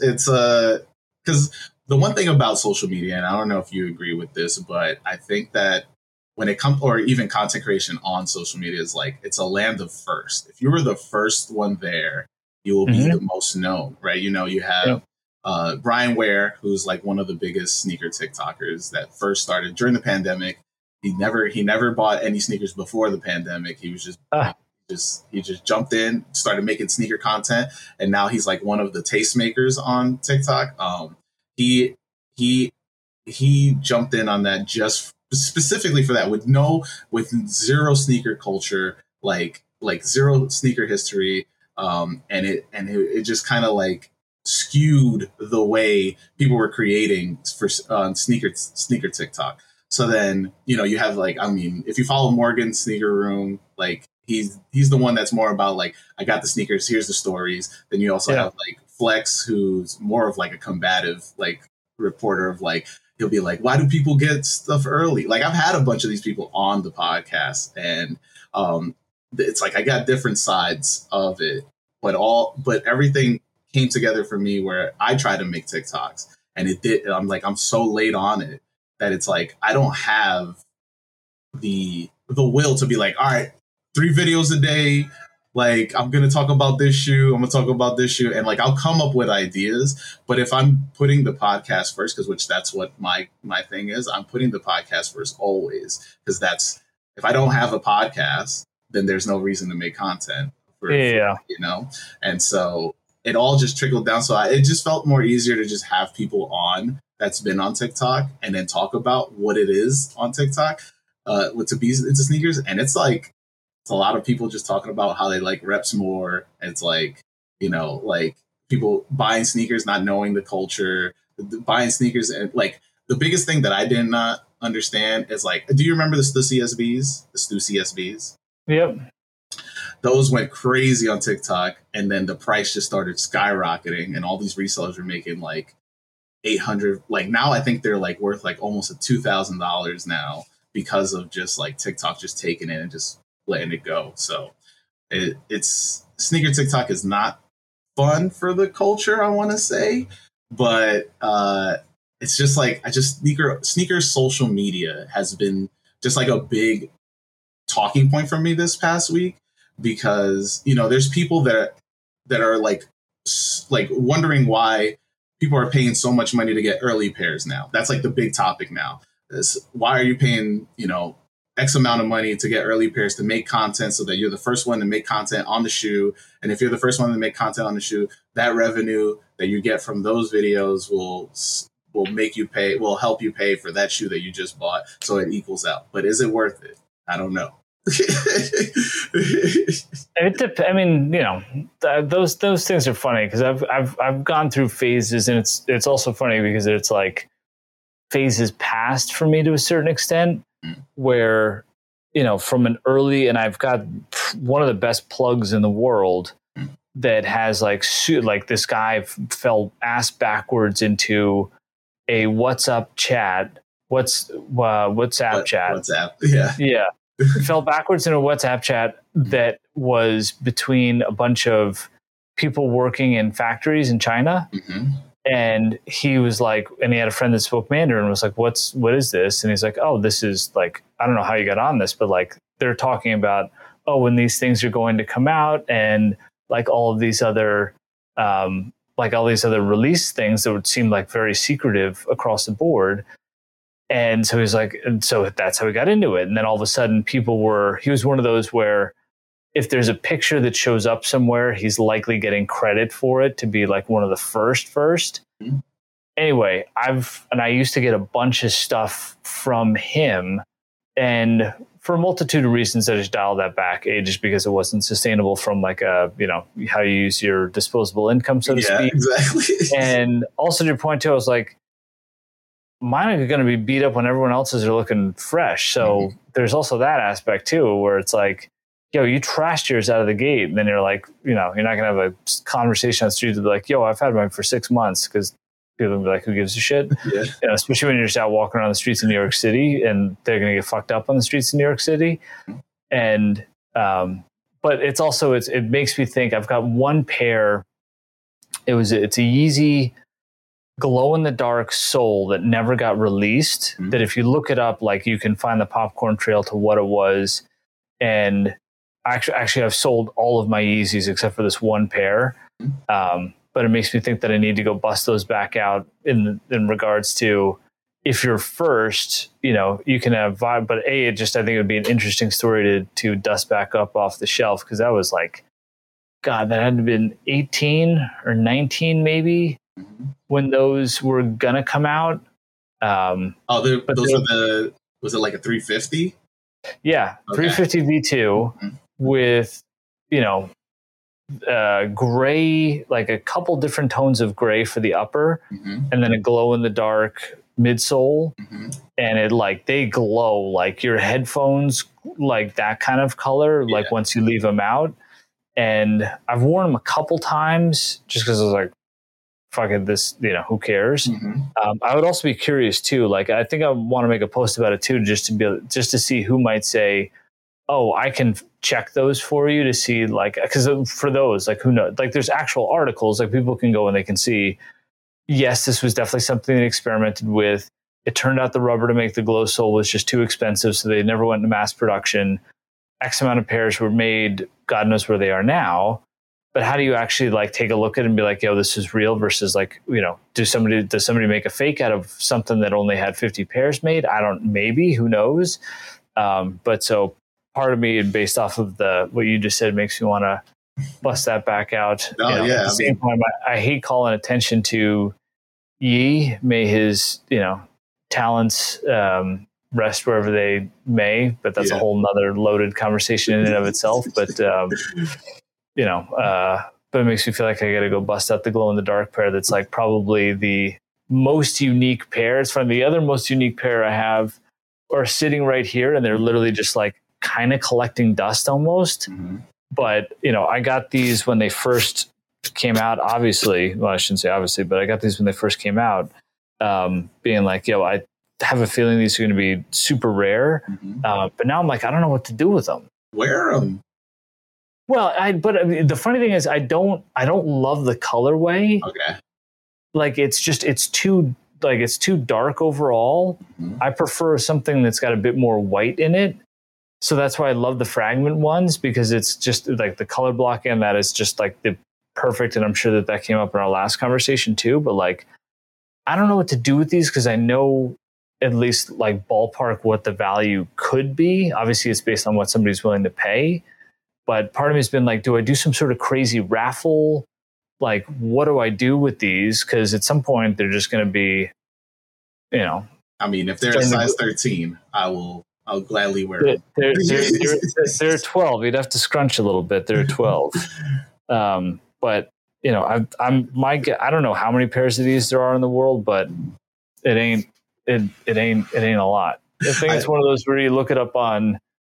Speaker 3: because the one thing about social media, and I don't know if you agree with this, but I think that when it comes, or even content creation on social media, is like, it's a land of first. If you were the first one there, you will be the most known, right? You have Brian Ware, who's like one of the biggest sneaker TikTokers that first started during the pandemic. He never bought any sneakers before the pandemic. He was he just jumped in, started making sneaker content, and now he's like one of the tastemakers on TikTok. He jumped in on that just specifically for that, with zero sneaker culture, like zero sneaker history, and it just kind of like skewed the way people were creating for sneaker TikTok. So then, you have like, I mean, if you follow Morgan Sneaker Room, like he's the one that's more about like, I got the sneakers, here's the stories. Then you also have like Flex, who's more of like a combative like reporter of like, he'll be like, why do people get stuff early? Like I've had a bunch of these people on the podcast, and it's like I got different sides of it, but everything came together for me where I tried to make TikToks, and it did. I'm so late on it that it's like I don't have the will to be like, all right, 3 videos a day. Like, I'm going to talk about this shoe. I'm going to talk about this shoe. And like, I'll come up with ideas. But if I'm putting the podcast first, which that's what my thing is, I'm putting the podcast first always. Because if I don't have a podcast, then there's no reason to make content. And so it all just trickled down. So it just felt more easier to just have people on that's been on TikTok and then talk about what it is on TikTok to be into sneakers. And it's like, it's a lot of people just talking about how they like reps more. And it's like, like people buying sneakers, not knowing the culture, buying sneakers. And like the biggest thing that I did not understand is like, do you remember the CSBs? The Stu CSBs?
Speaker 2: Yep.
Speaker 3: Those went crazy on TikTok. And then the price just started skyrocketing. And all these resellers were making like $800. Like now I think they're like worth like almost $2,000 now because of just like TikTok just taking it and just letting it go. So it's sneaker TikTok is not fun for the culture, I want to say, but it's just like sneaker social media has been just like a big talking point for me this past week, because there's people that are like wondering why people are paying so much money to get early pairs now. That's like the big topic now. Why are you paying X amount of money to get early pairs to make content so that you're the first one to make content on the shoe? And if you're the first one to make content on the shoe, that revenue that you get from those videos will help you pay for that shoe that you just bought, so it equals out. But is it worth it? I don't know.
Speaker 2: I mean, those things are funny because I've gone through phases, and it's also funny because it's like phases past for me to a certain extent, where from an early, and I've got one of the best plugs in the world that has like this guy fell ass backwards into a WhatsApp chat. WhatsApp chat.
Speaker 3: WhatsApp.
Speaker 2: Yeah. Fell backwards in a WhatsApp chat that was between a bunch of people working in factories in China. Mm-hmm. And he was like, and he had a friend that spoke Mandarin and was like, what is this? And he's like, oh, this is like, I don't know how you got on this, but like they're talking about, when these things are going to come out, and like all of these other, release things that would seem like very secretive across the board. And so he's like, and so that's how we got into it. And then all of a sudden he was one of those where if there's a picture that shows up somewhere, he's likely getting credit for it to be like one of the first. Mm-hmm. Anyway, I used to get a bunch of stuff from him, and for a multitude of reasons, I just dialed that back. Just because it wasn't sustainable from like how you use your disposable income, so to speak.
Speaker 3: Exactly.
Speaker 2: And also to your point too, I was like, mine are going to be beat up when everyone else's are looking fresh. So there's also that aspect too, where it's like, you trashed yours out of the gate. And then you're like, you're not going to have a conversation on the street to be like, I've had mine for 6 months, because people will be like, who gives a shit? Yeah. Especially when you're just out walking around the streets of New York City, and they're going to get fucked up on the streets of New York City. And, but it's also, it makes me think. I've got one pair. It's a Yeezy glow in the dark sole that never got released. Mm-hmm. That if you look it up, like you can find the popcorn trail to what it was. And actually I've sold all of my Yeezys except for this one pair. But it makes me think that I need to go bust those back out in regards to, if you're first, you can have vibe, but I think it would be an interesting story to dust back up off the shelf. Cause that was like, God, that had to have been 18 or 19 maybe. Mm-hmm. When those were gonna come out. Was it like a 350? Yeah, okay. 350 V2 with, gray, like a couple different tones of gray for the upper, and then a glow in the dark midsole. And they glow like your headphones, like that kind of color, like once you leave them out. And I've worn them a couple times just because I was like, fuck it, this, who cares? I would also be curious too. Like, I think I want to make a post about it too, just to see who might say, oh, I can check those for you to see, like, because for those, like, who knows? Like, there's actual articles, like people can go and they can see, yes, this was definitely something they experimented with. It turned out the rubber to make the glow sole was just too expensive, so they never went into mass production. X amount of pairs were made. God knows where they are now. But how do you actually like take a look at it and be like, this is real versus like, does somebody make a fake out of something that only had 50 pairs made? Maybe, who knows? But so part of me, based off of what you just said, makes me want to bust that back out. At the same time, I hate calling attention to Yee. May his, talents rest wherever they may, but that's a whole nother loaded conversation in and of itself. But, but it makes me feel like I got to go bust out the glow in the dark pair. That's like probably the most unique pair. It's from the other most unique pair I have are sitting right here, and they're literally just like kind of collecting dust almost. But, I got these when they first came out, obviously. Well, I shouldn't say obviously, but I got these when they first came out. being like, yo, I have a feeling these are going to be super rare. But now I'm like, I don't know what to do with them.
Speaker 3: Wear them.
Speaker 2: Well, but the funny thing is, I don't love the colorway.
Speaker 3: Okay.
Speaker 2: Like it's too dark overall. I prefer something that's got a bit more white in it. So that's why I love the fragment ones, because it's just like the color blocking on that is just like the perfect. And I'm sure that came up in our last conversation too. But like, I don't know what to do with these, because I know at least like ballpark what the value could be. Obviously, it's based on what somebody's willing to pay. But part of me has been like, do I do some sort of crazy raffle? Like, what do I do with these? Because at some point they're just going to be,
Speaker 3: I mean, if they're a size 13, I'll gladly wear them.
Speaker 2: They're 12. You'd have to scrunch a little bit. They're 12. But I don't know how many pairs of these there are in the world, but it ain't a lot. I think it's one of those where you look it up on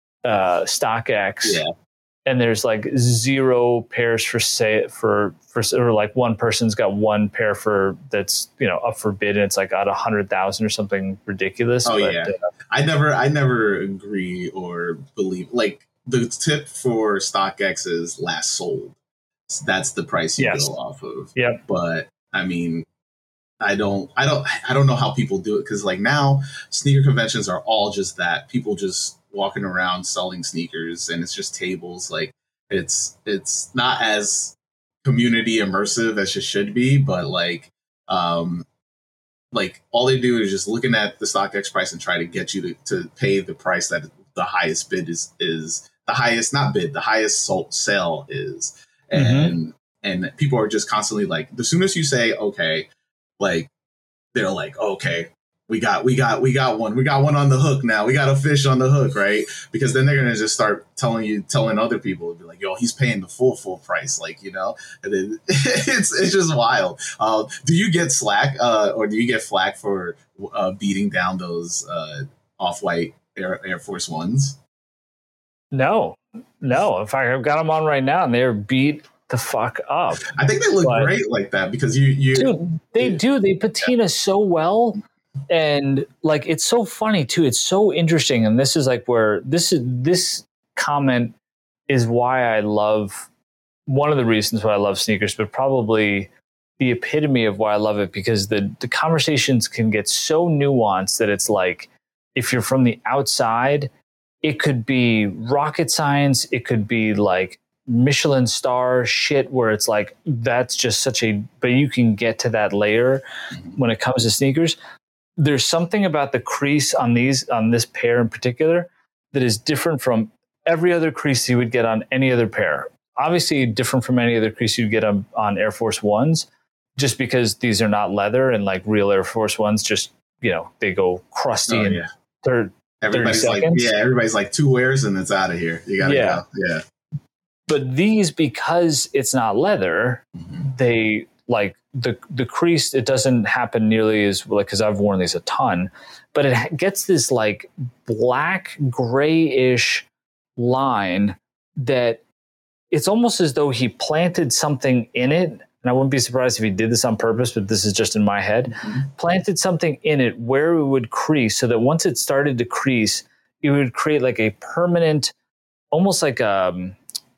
Speaker 2: StockX.
Speaker 3: Yeah.
Speaker 2: And there's like 0 pairs for or like one person's got one pair that's up for bid, and it's like at 100,000 or something ridiculous.
Speaker 3: Oh, but, yeah. I never agree or believe, like, the tip for StockX is last sold. So that's the price you go off of.
Speaker 2: Yeah.
Speaker 3: But I mean, I don't know how people do it, because like now sneaker conventions are all just that. People just walking around selling sneakers, and it's just tables. Like it's not as community immersive as it should be, but like all they do is just looking at the StockX price and try to get you to pay the price that the highest bid is the highest, not bid, the highest sale is. And people are just constantly like, as soon as you say, okay, like they're like, okay, we got one on the hook now. We got a fish on the hook, right? Because then they're gonna just start telling other people, be like, yo, he's paying the full price, like, and then it's just wild. Do you get slack or do you get flack for beating down those off-white Air Force Ones?
Speaker 2: No. In fact, I've got them on right now, and they're beat the fuck up.
Speaker 3: I think they look great like that, because you
Speaker 2: dude, they do. They patina so well. And like, it's so funny too. It's so interesting. And this is like where this comment is why I love, one of the reasons why I love sneakers, but probably the epitome of why I love it, because the conversations can get so nuanced that it's like, if you're from the outside, it could be rocket science. It could be like Michelin star shit where it's like, that's just but you can get to that layer when it comes to sneakers. There's something about the crease on this pair in particular that is different from every other crease you would get on any other pair. Obviously different from any other crease you'd get on Air Force Ones, just because these are not leather, and like real Air Force Ones just, they go crusty in 30 seconds.
Speaker 3: Everybody's like 2 wears and it's out of here. You gotta go. Yeah.
Speaker 2: But these, because it's not leather, they like the crease, it doesn't happen nearly as like, because I've worn these a ton, but it gets this like black grayish line that it's almost as though he planted something in it. And I wouldn't be surprised if he did this on purpose, but this is just in my head. Planted something in it where it would crease, so that once it started to crease, it would create like a permanent, almost like a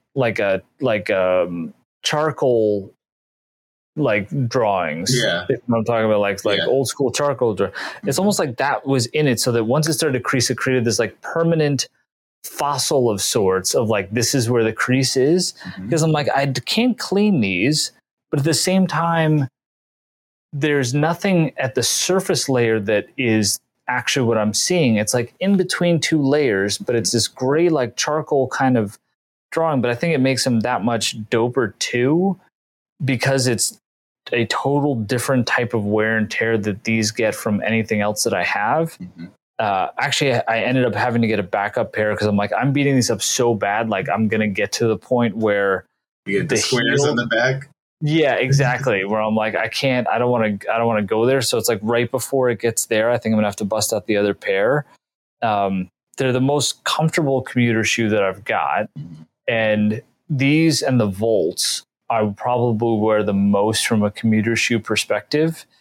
Speaker 2: charcoal like drawings.
Speaker 3: Yeah.
Speaker 2: I'm talking about like old school charcoal. It's almost like that was in it, so that once it started to crease, it created this like permanent fossil of sorts of like, this is where the crease is. Because I'm like, I can't clean these, but at the same time, there's nothing at the surface layer that is actually what I'm seeing. It's like in between 2 layers, but it's this gray like charcoal kind of drawing. But I think it makes them that much doper too, because it's a total different type of wear and tear that these get from anything else that I have. Actually, I ended up having to get a backup pair, because I'm like, I'm beating these up so bad. Like, I'm going to get to the point where
Speaker 3: you get the squares on the back.
Speaker 2: Yeah, exactly. Where I'm like, I don't want to go there. So it's like right before it gets there, I think I'm gonna have to bust out the other pair. They're the most comfortable commuter shoe that I've got. And these and the Volts I would probably wear the most from a commuter shoe perspective.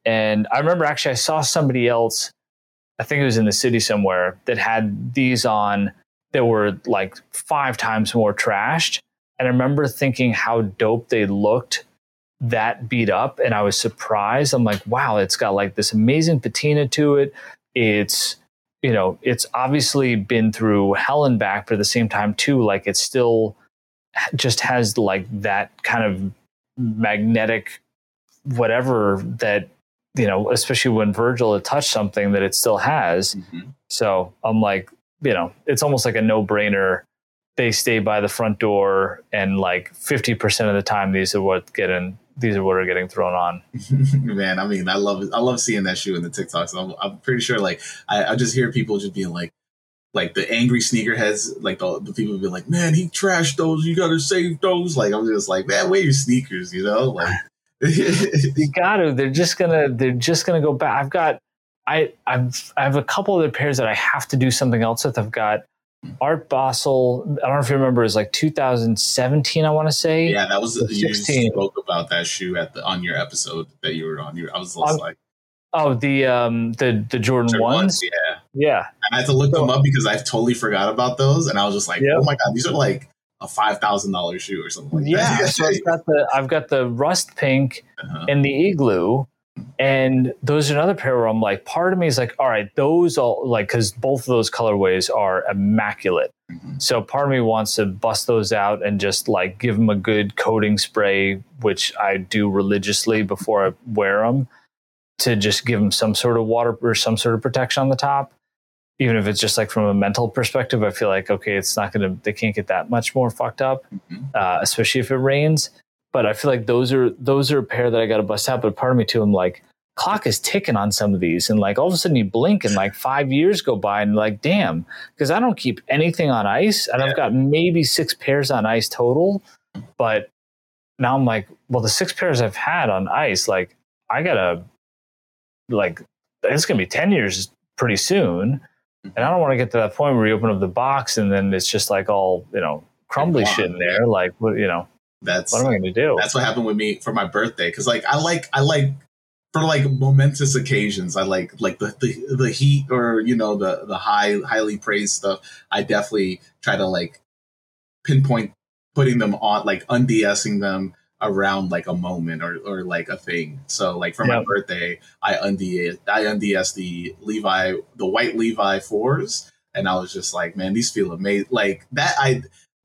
Speaker 2: And I remember actually I saw somebody else, I think it was in the city somewhere, that had these on that were like 5 times more trashed. And I remember thinking how dope they looked that beat up. And I was surprised. I'm like, wow, it's got like this amazing patina to it. It's, you know, it's obviously been through hell and back, but at the same time too, like it still just has like that kind of magnetic whatever that, you know, especially when Virgil had touched something that it still has. Mm-hmm. So I'm like, you know, it's almost like a no-brainer. They stay by the front door, and like 50% of the time, these are what are getting thrown on.
Speaker 3: Man, I mean, I love it. I love seeing that shoe in the TikToks. I'm pretty sure, like, I just hear people just being like the angry sneakerheads, like the people be like, man, he trashed those. You got to save those. Like, I'm just like, man, wear your sneakers, you know, like.
Speaker 2: You got to. They're just gonna go back. I have a couple other pairs that I have to do something else with. I've got Art Basel. I don't know if you remember, it's like 2017. I want to say.
Speaker 3: Yeah, that was you spoke about that shoe on your episode that you were on. I was like,
Speaker 2: oh, the Jordan ones. Yeah.
Speaker 3: And I had to look them up because I totally forgot about those, and I was just like, oh my god, these are like a $5,000 shoe or something like that.
Speaker 2: Yeah, so I've got the rust pink and the Igloo, and those are another pair where I'm like, part of me is like, all right, those all like, because both of those colorways are immaculate. Mm-hmm. So part of me wants to bust those out and just like give them a good coating spray, which I do religiously before I wear them, to just give them some sort of water or some sort of protection on the top. Even if it's just like from a mental perspective, I feel like, okay, they can't get that much more fucked up, especially if it rains. But I feel like those are a pair that I got to bust out. But part of me too, I'm like, clock is ticking on some of these. And like all of a sudden you blink and like 5 years go by and like, damn, because I don't keep anything on ice. And I've got maybe 6 pairs on ice total. But now I'm like, well, the 6 pairs I've had on ice, like I got to, like, it's going to be 10 years pretty soon. And I don't want to get to that point where you open up the box and then it's just like all, you know, crumbly shit in there. Like, what, you know, what am I going to do?
Speaker 3: That's what happened with me for my birthday. Cause like, I like for like momentous occasions, I like the heat or, you know, the highly praised stuff. I definitely try to like pinpoint putting them on, like unde-essing them around like a moment or like a thing. So like for my birthday, I unde-essed the white Levi 4s, and I was just like, man, these feel amazing. Like that, I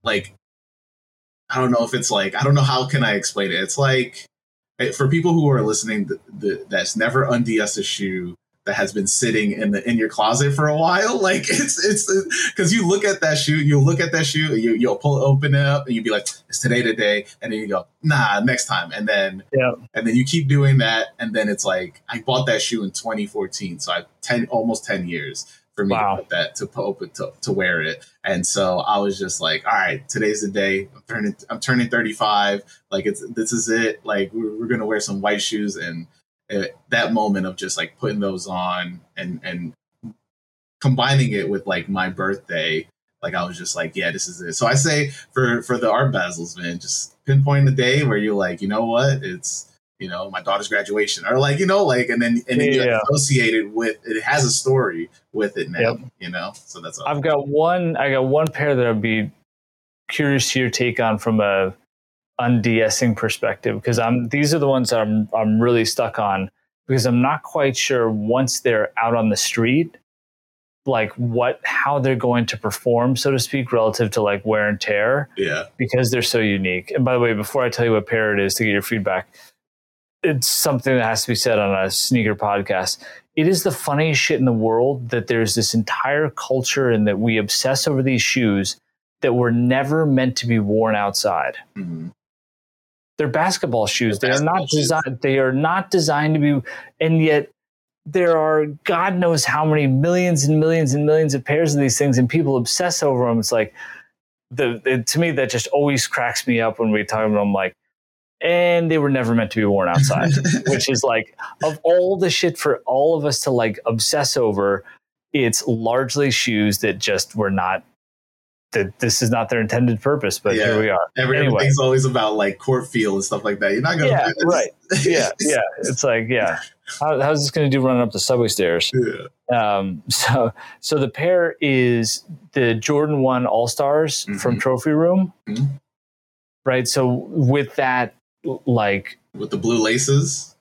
Speaker 3: don't know if it's like, I don't know how can I explain it. It's like, for people who are listening, that's never unde-essed a shoe that has been sitting in your closet for a while. Like it's because you look at that shoe, you'll open it up and you'll be like, it's today, and then you go, nah, next time, and then you keep doing that, and then it's like, I bought that shoe in 2014, so almost 10 years for me to put that to wear it. And so I was just like, all right, today's the day. I'm turning 35. Like this is it. Like we're gonna wear some white shoes. And that moment of just like putting those on and combining it with like my birthday, like I was just like, yeah, this is it. So I say for the Art Basels, man, just pinpoint the day where you're like, you know what, it's, you know, my daughter's graduation, or like, you know, like, and then you associate it with, it has a story with it now, you know. So that's all. I got one
Speaker 2: pair that I'd be curious to your take on from a unde-essing perspective, because these are the ones that I'm really stuck on, because I'm not quite sure once they're out on the street, like how they're going to perform, so to speak, relative to like wear and tear.
Speaker 3: Yeah.
Speaker 2: Because they're so unique. And by the way, before I tell you what pair it is to get your feedback, it's something that has to be said on a sneaker podcast. It is the funniest shit in the world that there's this entire culture and that we obsess over these shoes that were never meant to be worn outside. Mm-hmm. They're basketball shoes. They are not designed to be, and yet there are God knows how many millions and millions and millions of pairs of these things, and people obsess over them. It's like to me that just always cracks me up when we talk about them. Like, and they were never meant to be worn outside, which is like, of all the shit for all of us to like obsess over, it's largely shoes that just were not that this is not their intended purpose, but here we are.
Speaker 3: Everything's always about like court feel and stuff like that. You're not going to do
Speaker 2: right. Yeah. It's like, how's this going to do running up the subway stairs?
Speaker 3: Yeah.
Speaker 2: So the pair is the Jordan 1 All-Stars from Trophy Room. Mm-hmm. Right. So with that, like
Speaker 3: with the blue laces,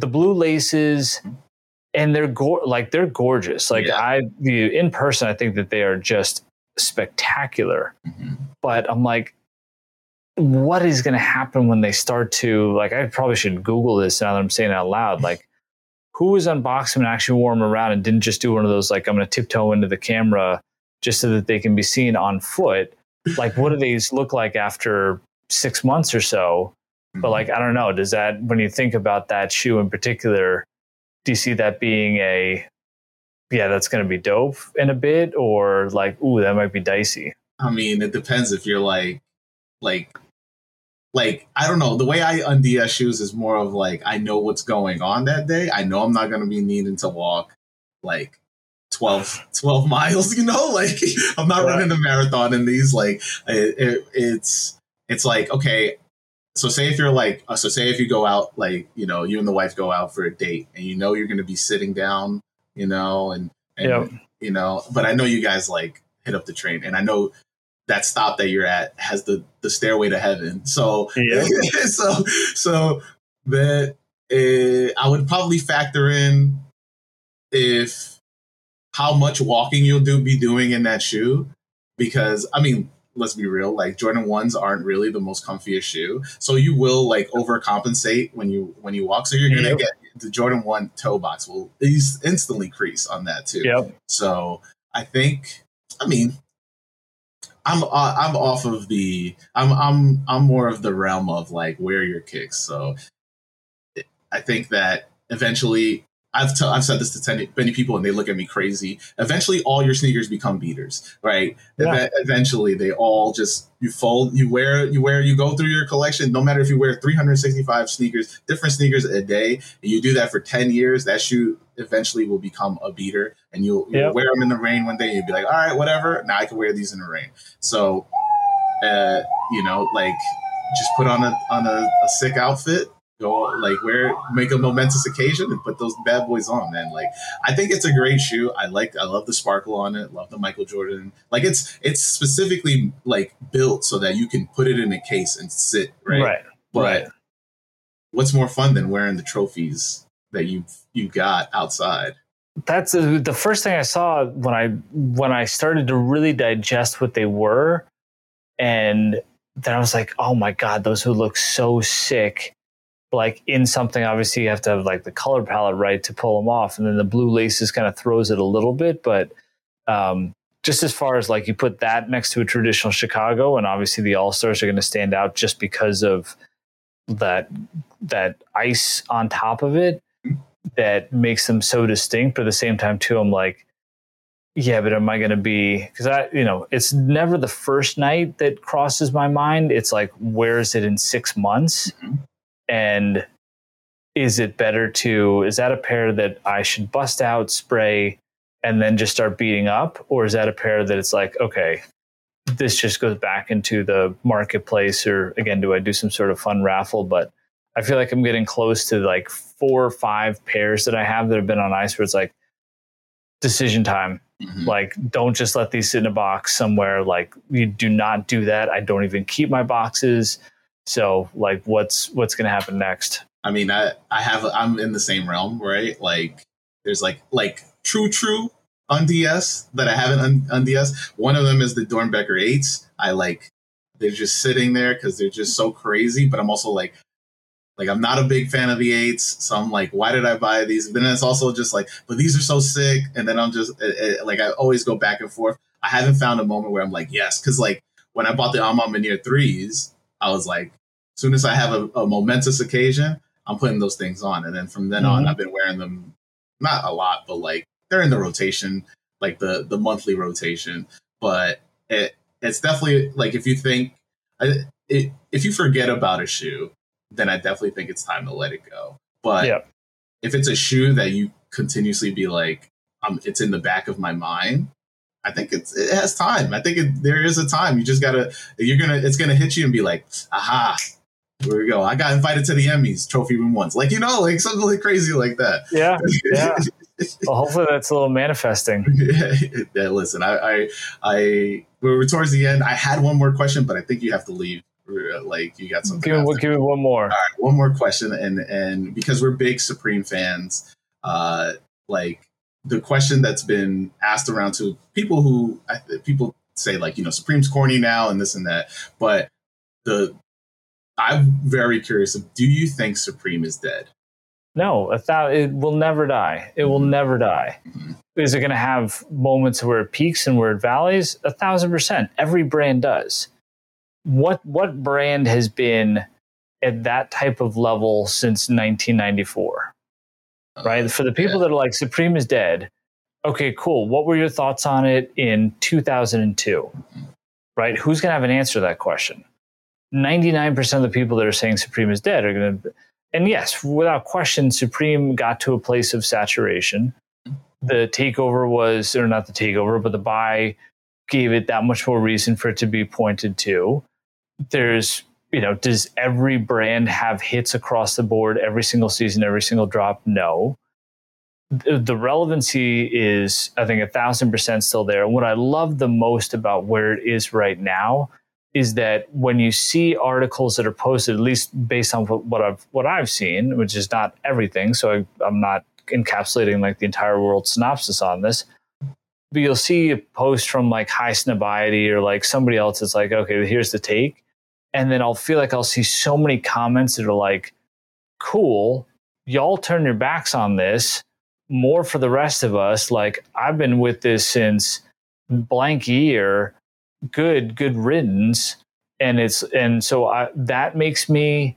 Speaker 2: and they're gorgeous. Like in person, I think that they are just spectacular. Mm-hmm. But I'm like, what is going to happen when they start to, like, I probably should Google this now that I'm saying it out loud. Like, who was unboxing and actually wore them around and didn't just do one of those, like, I'm going to tiptoe into the camera just so that they can be seen on foot? Like, what do these look like after 6 months or so? Mm-hmm. But like, I don't know. Does that, when you think about that shoe in particular, do you see that being that's going to be dope in a bit, or like, ooh, that might be dicey?
Speaker 3: I mean, it depends if you're like, I don't know. The way I unds shoes is more of like, I know what's going on that day. I know I'm not going to be needing to walk like 12 miles, like I'm not running a marathon in these. Like it's like, okay, so say if you go out, like, you and the wife go out for a date and you're going to be sitting down, and but I know you guys like hit up the train, and I know that stop that you're at has the stairway to heaven. So, so that I would probably factor in how much walking you'll be doing in that shoe, because I mean, let's be real, like Jordan 1s aren't really the most comfiest shoe. So you will like overcompensate when you walk. So you're going to get the Jordan 1 toe box will instantly crease on that too.
Speaker 2: Yep.
Speaker 3: So I think, I mean, I'm off of I'm more of the realm of like, wear your kicks. So I think that eventually, I've said this to many people and they look at me crazy. Eventually, all your sneakers become beaters, right? Yeah. Eventually, they all just, you go through your collection. No matter if you wear 365 different sneakers a day, and you do that for 10 years, that shoe eventually will become a beater, and you'll wear them in the rain one day. And you'll be like, all right, whatever. Now I can wear these in the rain. So, like, just put on a sick outfit. Go like make a momentous occasion and put those bad boys on, man. Like, I think it's a great shoe. I love the sparkle on it. Love the Michael Jordan. Like, it's specifically like built so that you can put it in a case and sit, right?
Speaker 2: Right.
Speaker 3: But what's more fun than wearing the trophies that you got outside?
Speaker 2: That's the first thing I saw when I started to really digest what they were, and then I was like, oh my God, those would look so sick. Like in something, obviously you have to have like the color palette right to pull them off, and then the blue laces kind of throws it a little bit. But just as far as like, you put that next to a traditional Chicago, and obviously the All-Stars are going to stand out just because of that ice on top of it that makes them so distinct. But at the same time too, I'm like, yeah, but am I going to be, because it's never the first night that crosses my mind. It's like, where is it in 6 months? Mm-hmm. And is that a pair that I should bust out, spray, and then just start beating up? Or is that a pair that it's like, okay, this just goes back into the marketplace, or again, do I do some sort of fun raffle? But I feel like I'm getting close to like 4 or 5 pairs that I have that have been on ice where it's like, decision time. Mm-hmm. Like, don't just let these sit in a box somewhere. Like, you do not do that. I don't even keep my boxes. So like, what's going to happen next?
Speaker 3: I mean, I'm in the same realm, right? Like, there's like true unds that I haven't unds. One of them is the Dornbecker 8s. They're just sitting there because they're just so crazy. But I'm also like I'm not a big fan of the 8s. So I'm like, why did I buy these? But then it's also just like, but these are so sick. And then I'm just like, I always go back and forth. I haven't found a moment where I'm like, yes. Because like when I bought the Armand Manier 3s, I was like, as soon as I have a momentous occasion, I'm putting those things on. And then from then on, I've been wearing them, not a lot, but like they're in the rotation, like the monthly rotation. But it's definitely like, if you forget about a shoe, then I definitely think it's time to let it go. But if it's a shoe that you continuously be like, it's in the back of my mind, I think it has time. I think there is a time. You just it's gonna hit you and be like, aha, here we go. I got invited to the Emmys trophy room once. Like, like something like crazy like that.
Speaker 2: Yeah. Yeah. Well, hopefully that's a little manifesting.
Speaker 3: Yeah, listen, we're towards the end. I had one more question, but I think you have to leave. Like, you got something.
Speaker 2: Give me one more.
Speaker 3: All right, one more question, and because we're big Supreme fans, like the question that's been asked around to people people say, like, Supreme's corny now and this and that, but I'm very curious. Do you think Supreme is dead?
Speaker 2: No, it will never die. It will never die. Mm-hmm. Is it going to have moments where it peaks and where it valleys? 1,000%. Every brand does. What brand has been at that type of level since 1994? Right? For the people that are like, Supreme is dead. Okay, cool. What were your thoughts on it in 2002? Right? Who's going to have an answer to that question? 99% of the people that are saying Supreme is dead are going to... And yes, without question, Supreme got to a place of saturation. The takeover or not the takeover, but the buy gave it that much more reason for it to be pointed to. There's, does every brand have hits across the board every single season, every single drop? No. The relevancy is, I think, 1,000% still there. And what I love the most about where it is right now is that when you see articles that are posted, at least based on what I've seen, which is not everything, so I'm not encapsulating like the entire world synopsis on this, but you'll see a post from like High Snobiety or like somebody else that's like, okay, here's the take. And then I'll see so many comments that are like, cool, y'all turn your backs on this, more for the rest of us. Like, I've been with this since blank year. Good riddance. And so that makes me,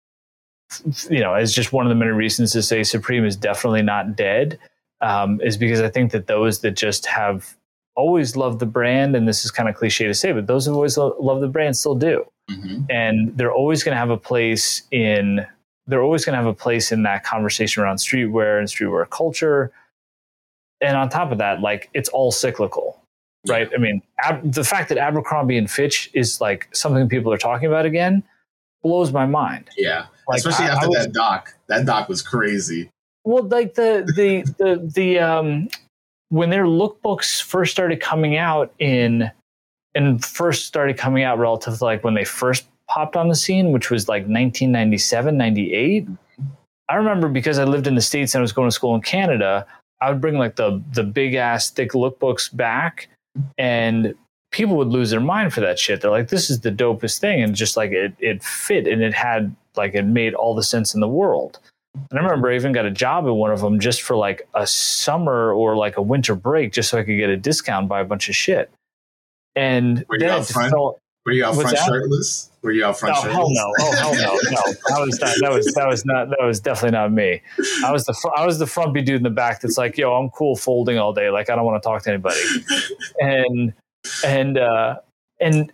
Speaker 2: as just one of the many reasons to say Supreme is definitely not dead, is because I think that those that just have always loved the brand, and this is kind of cliche to say, but those who always loved the brand still do. Mm-hmm. And they're always going to have a place in that conversation around streetwear and streetwear culture. And on top of that, like, it's all cyclical. Right. I mean, the fact that Abercrombie and Fitch is like something people are talking about again blows my mind.
Speaker 3: Yeah. Like, especially after that doc. That doc was crazy.
Speaker 2: Well, like the when their lookbooks first started coming out relative to like when they first popped on the scene, which was like 1997, 98. I remember, because I lived in the States and I was going to school in Canada, I would bring like the big ass thick lookbooks back. And people would lose their mind for that shit. They're like, this is the dopest thing. And just like it fit, and it made all the sense in the world. And I remember I even got a job at one of them just for like a summer or like a winter break, just so I could get a discount, buy a bunch of shit. And
Speaker 3: were you out front? Were you out front shirtless? Were you out front shirtless?
Speaker 2: Hell no! Oh hell no! No, that was definitely not me. I was the frumpy dude in the back that's like, yo, I'm cool folding all day. Like, I don't want to talk to anybody. And then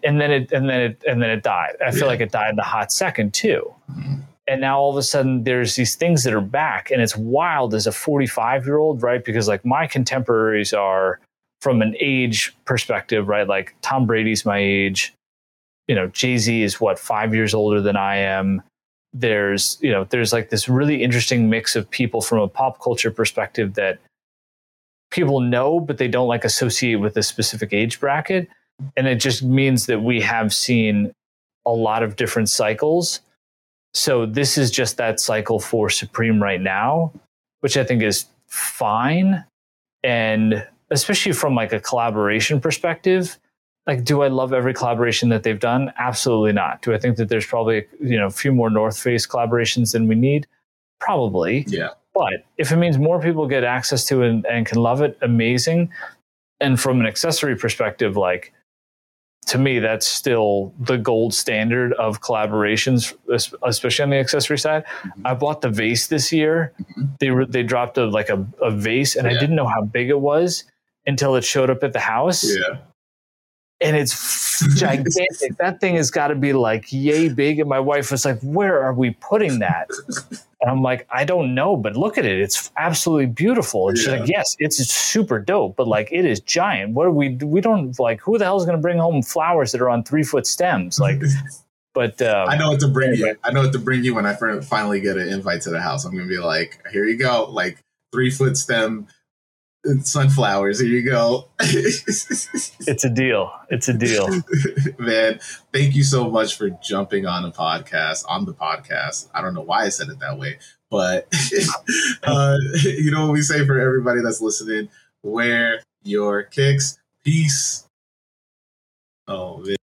Speaker 2: it died. I feel like it died in a hot second too. And now all of a sudden there's these things that are back, and it's wild as a 45-year-old, right? Because like my contemporaries are, from an age perspective, right? Like Tom Brady's my age. Jay-Z is 5 years older than I am. There's like this really interesting mix of people from a pop culture perspective that people know, but they don't like associate with a specific age bracket. And it just means that we have seen a lot of different cycles. So this is just that cycle for Supreme right now, which I think is fine. And especially from like a collaboration perspective, like, do I love every collaboration that they've done? Absolutely not. Do I think that there's probably, a few more North Face collaborations than we need? Probably.
Speaker 3: Yeah.
Speaker 2: But if it means more people get access to it and can love it, amazing. And from an accessory perspective, like, to me, that's still the gold standard of collaborations, especially on the accessory side. Mm-hmm. I bought the vase this year. Mm-hmm. They dropped a vase, and I didn't know how big it was until it showed up at the house.
Speaker 3: Yeah.
Speaker 2: And it's gigantic. That thing has got to be like yay big. And my wife was like, where are we putting that? And I'm like, I don't know, but look at it. It's absolutely beautiful. And she's like, yes, it's super dope, but like it is giant. What do we don't like, who the hell is going to bring home flowers that are on 3-foot stems? Like, but
Speaker 3: I know what to bring you. I know what to bring you when I finally get an invite to the house. I'm going to be like, here you go. Like 3-foot stem sunflowers. Here you go.
Speaker 2: It's a deal. It's a deal.
Speaker 3: Man, thank you so much for jumping on the podcast. I don't know why I said it that way, but you know what we say for everybody that's listening, wear your kicks. Peace. Oh, man.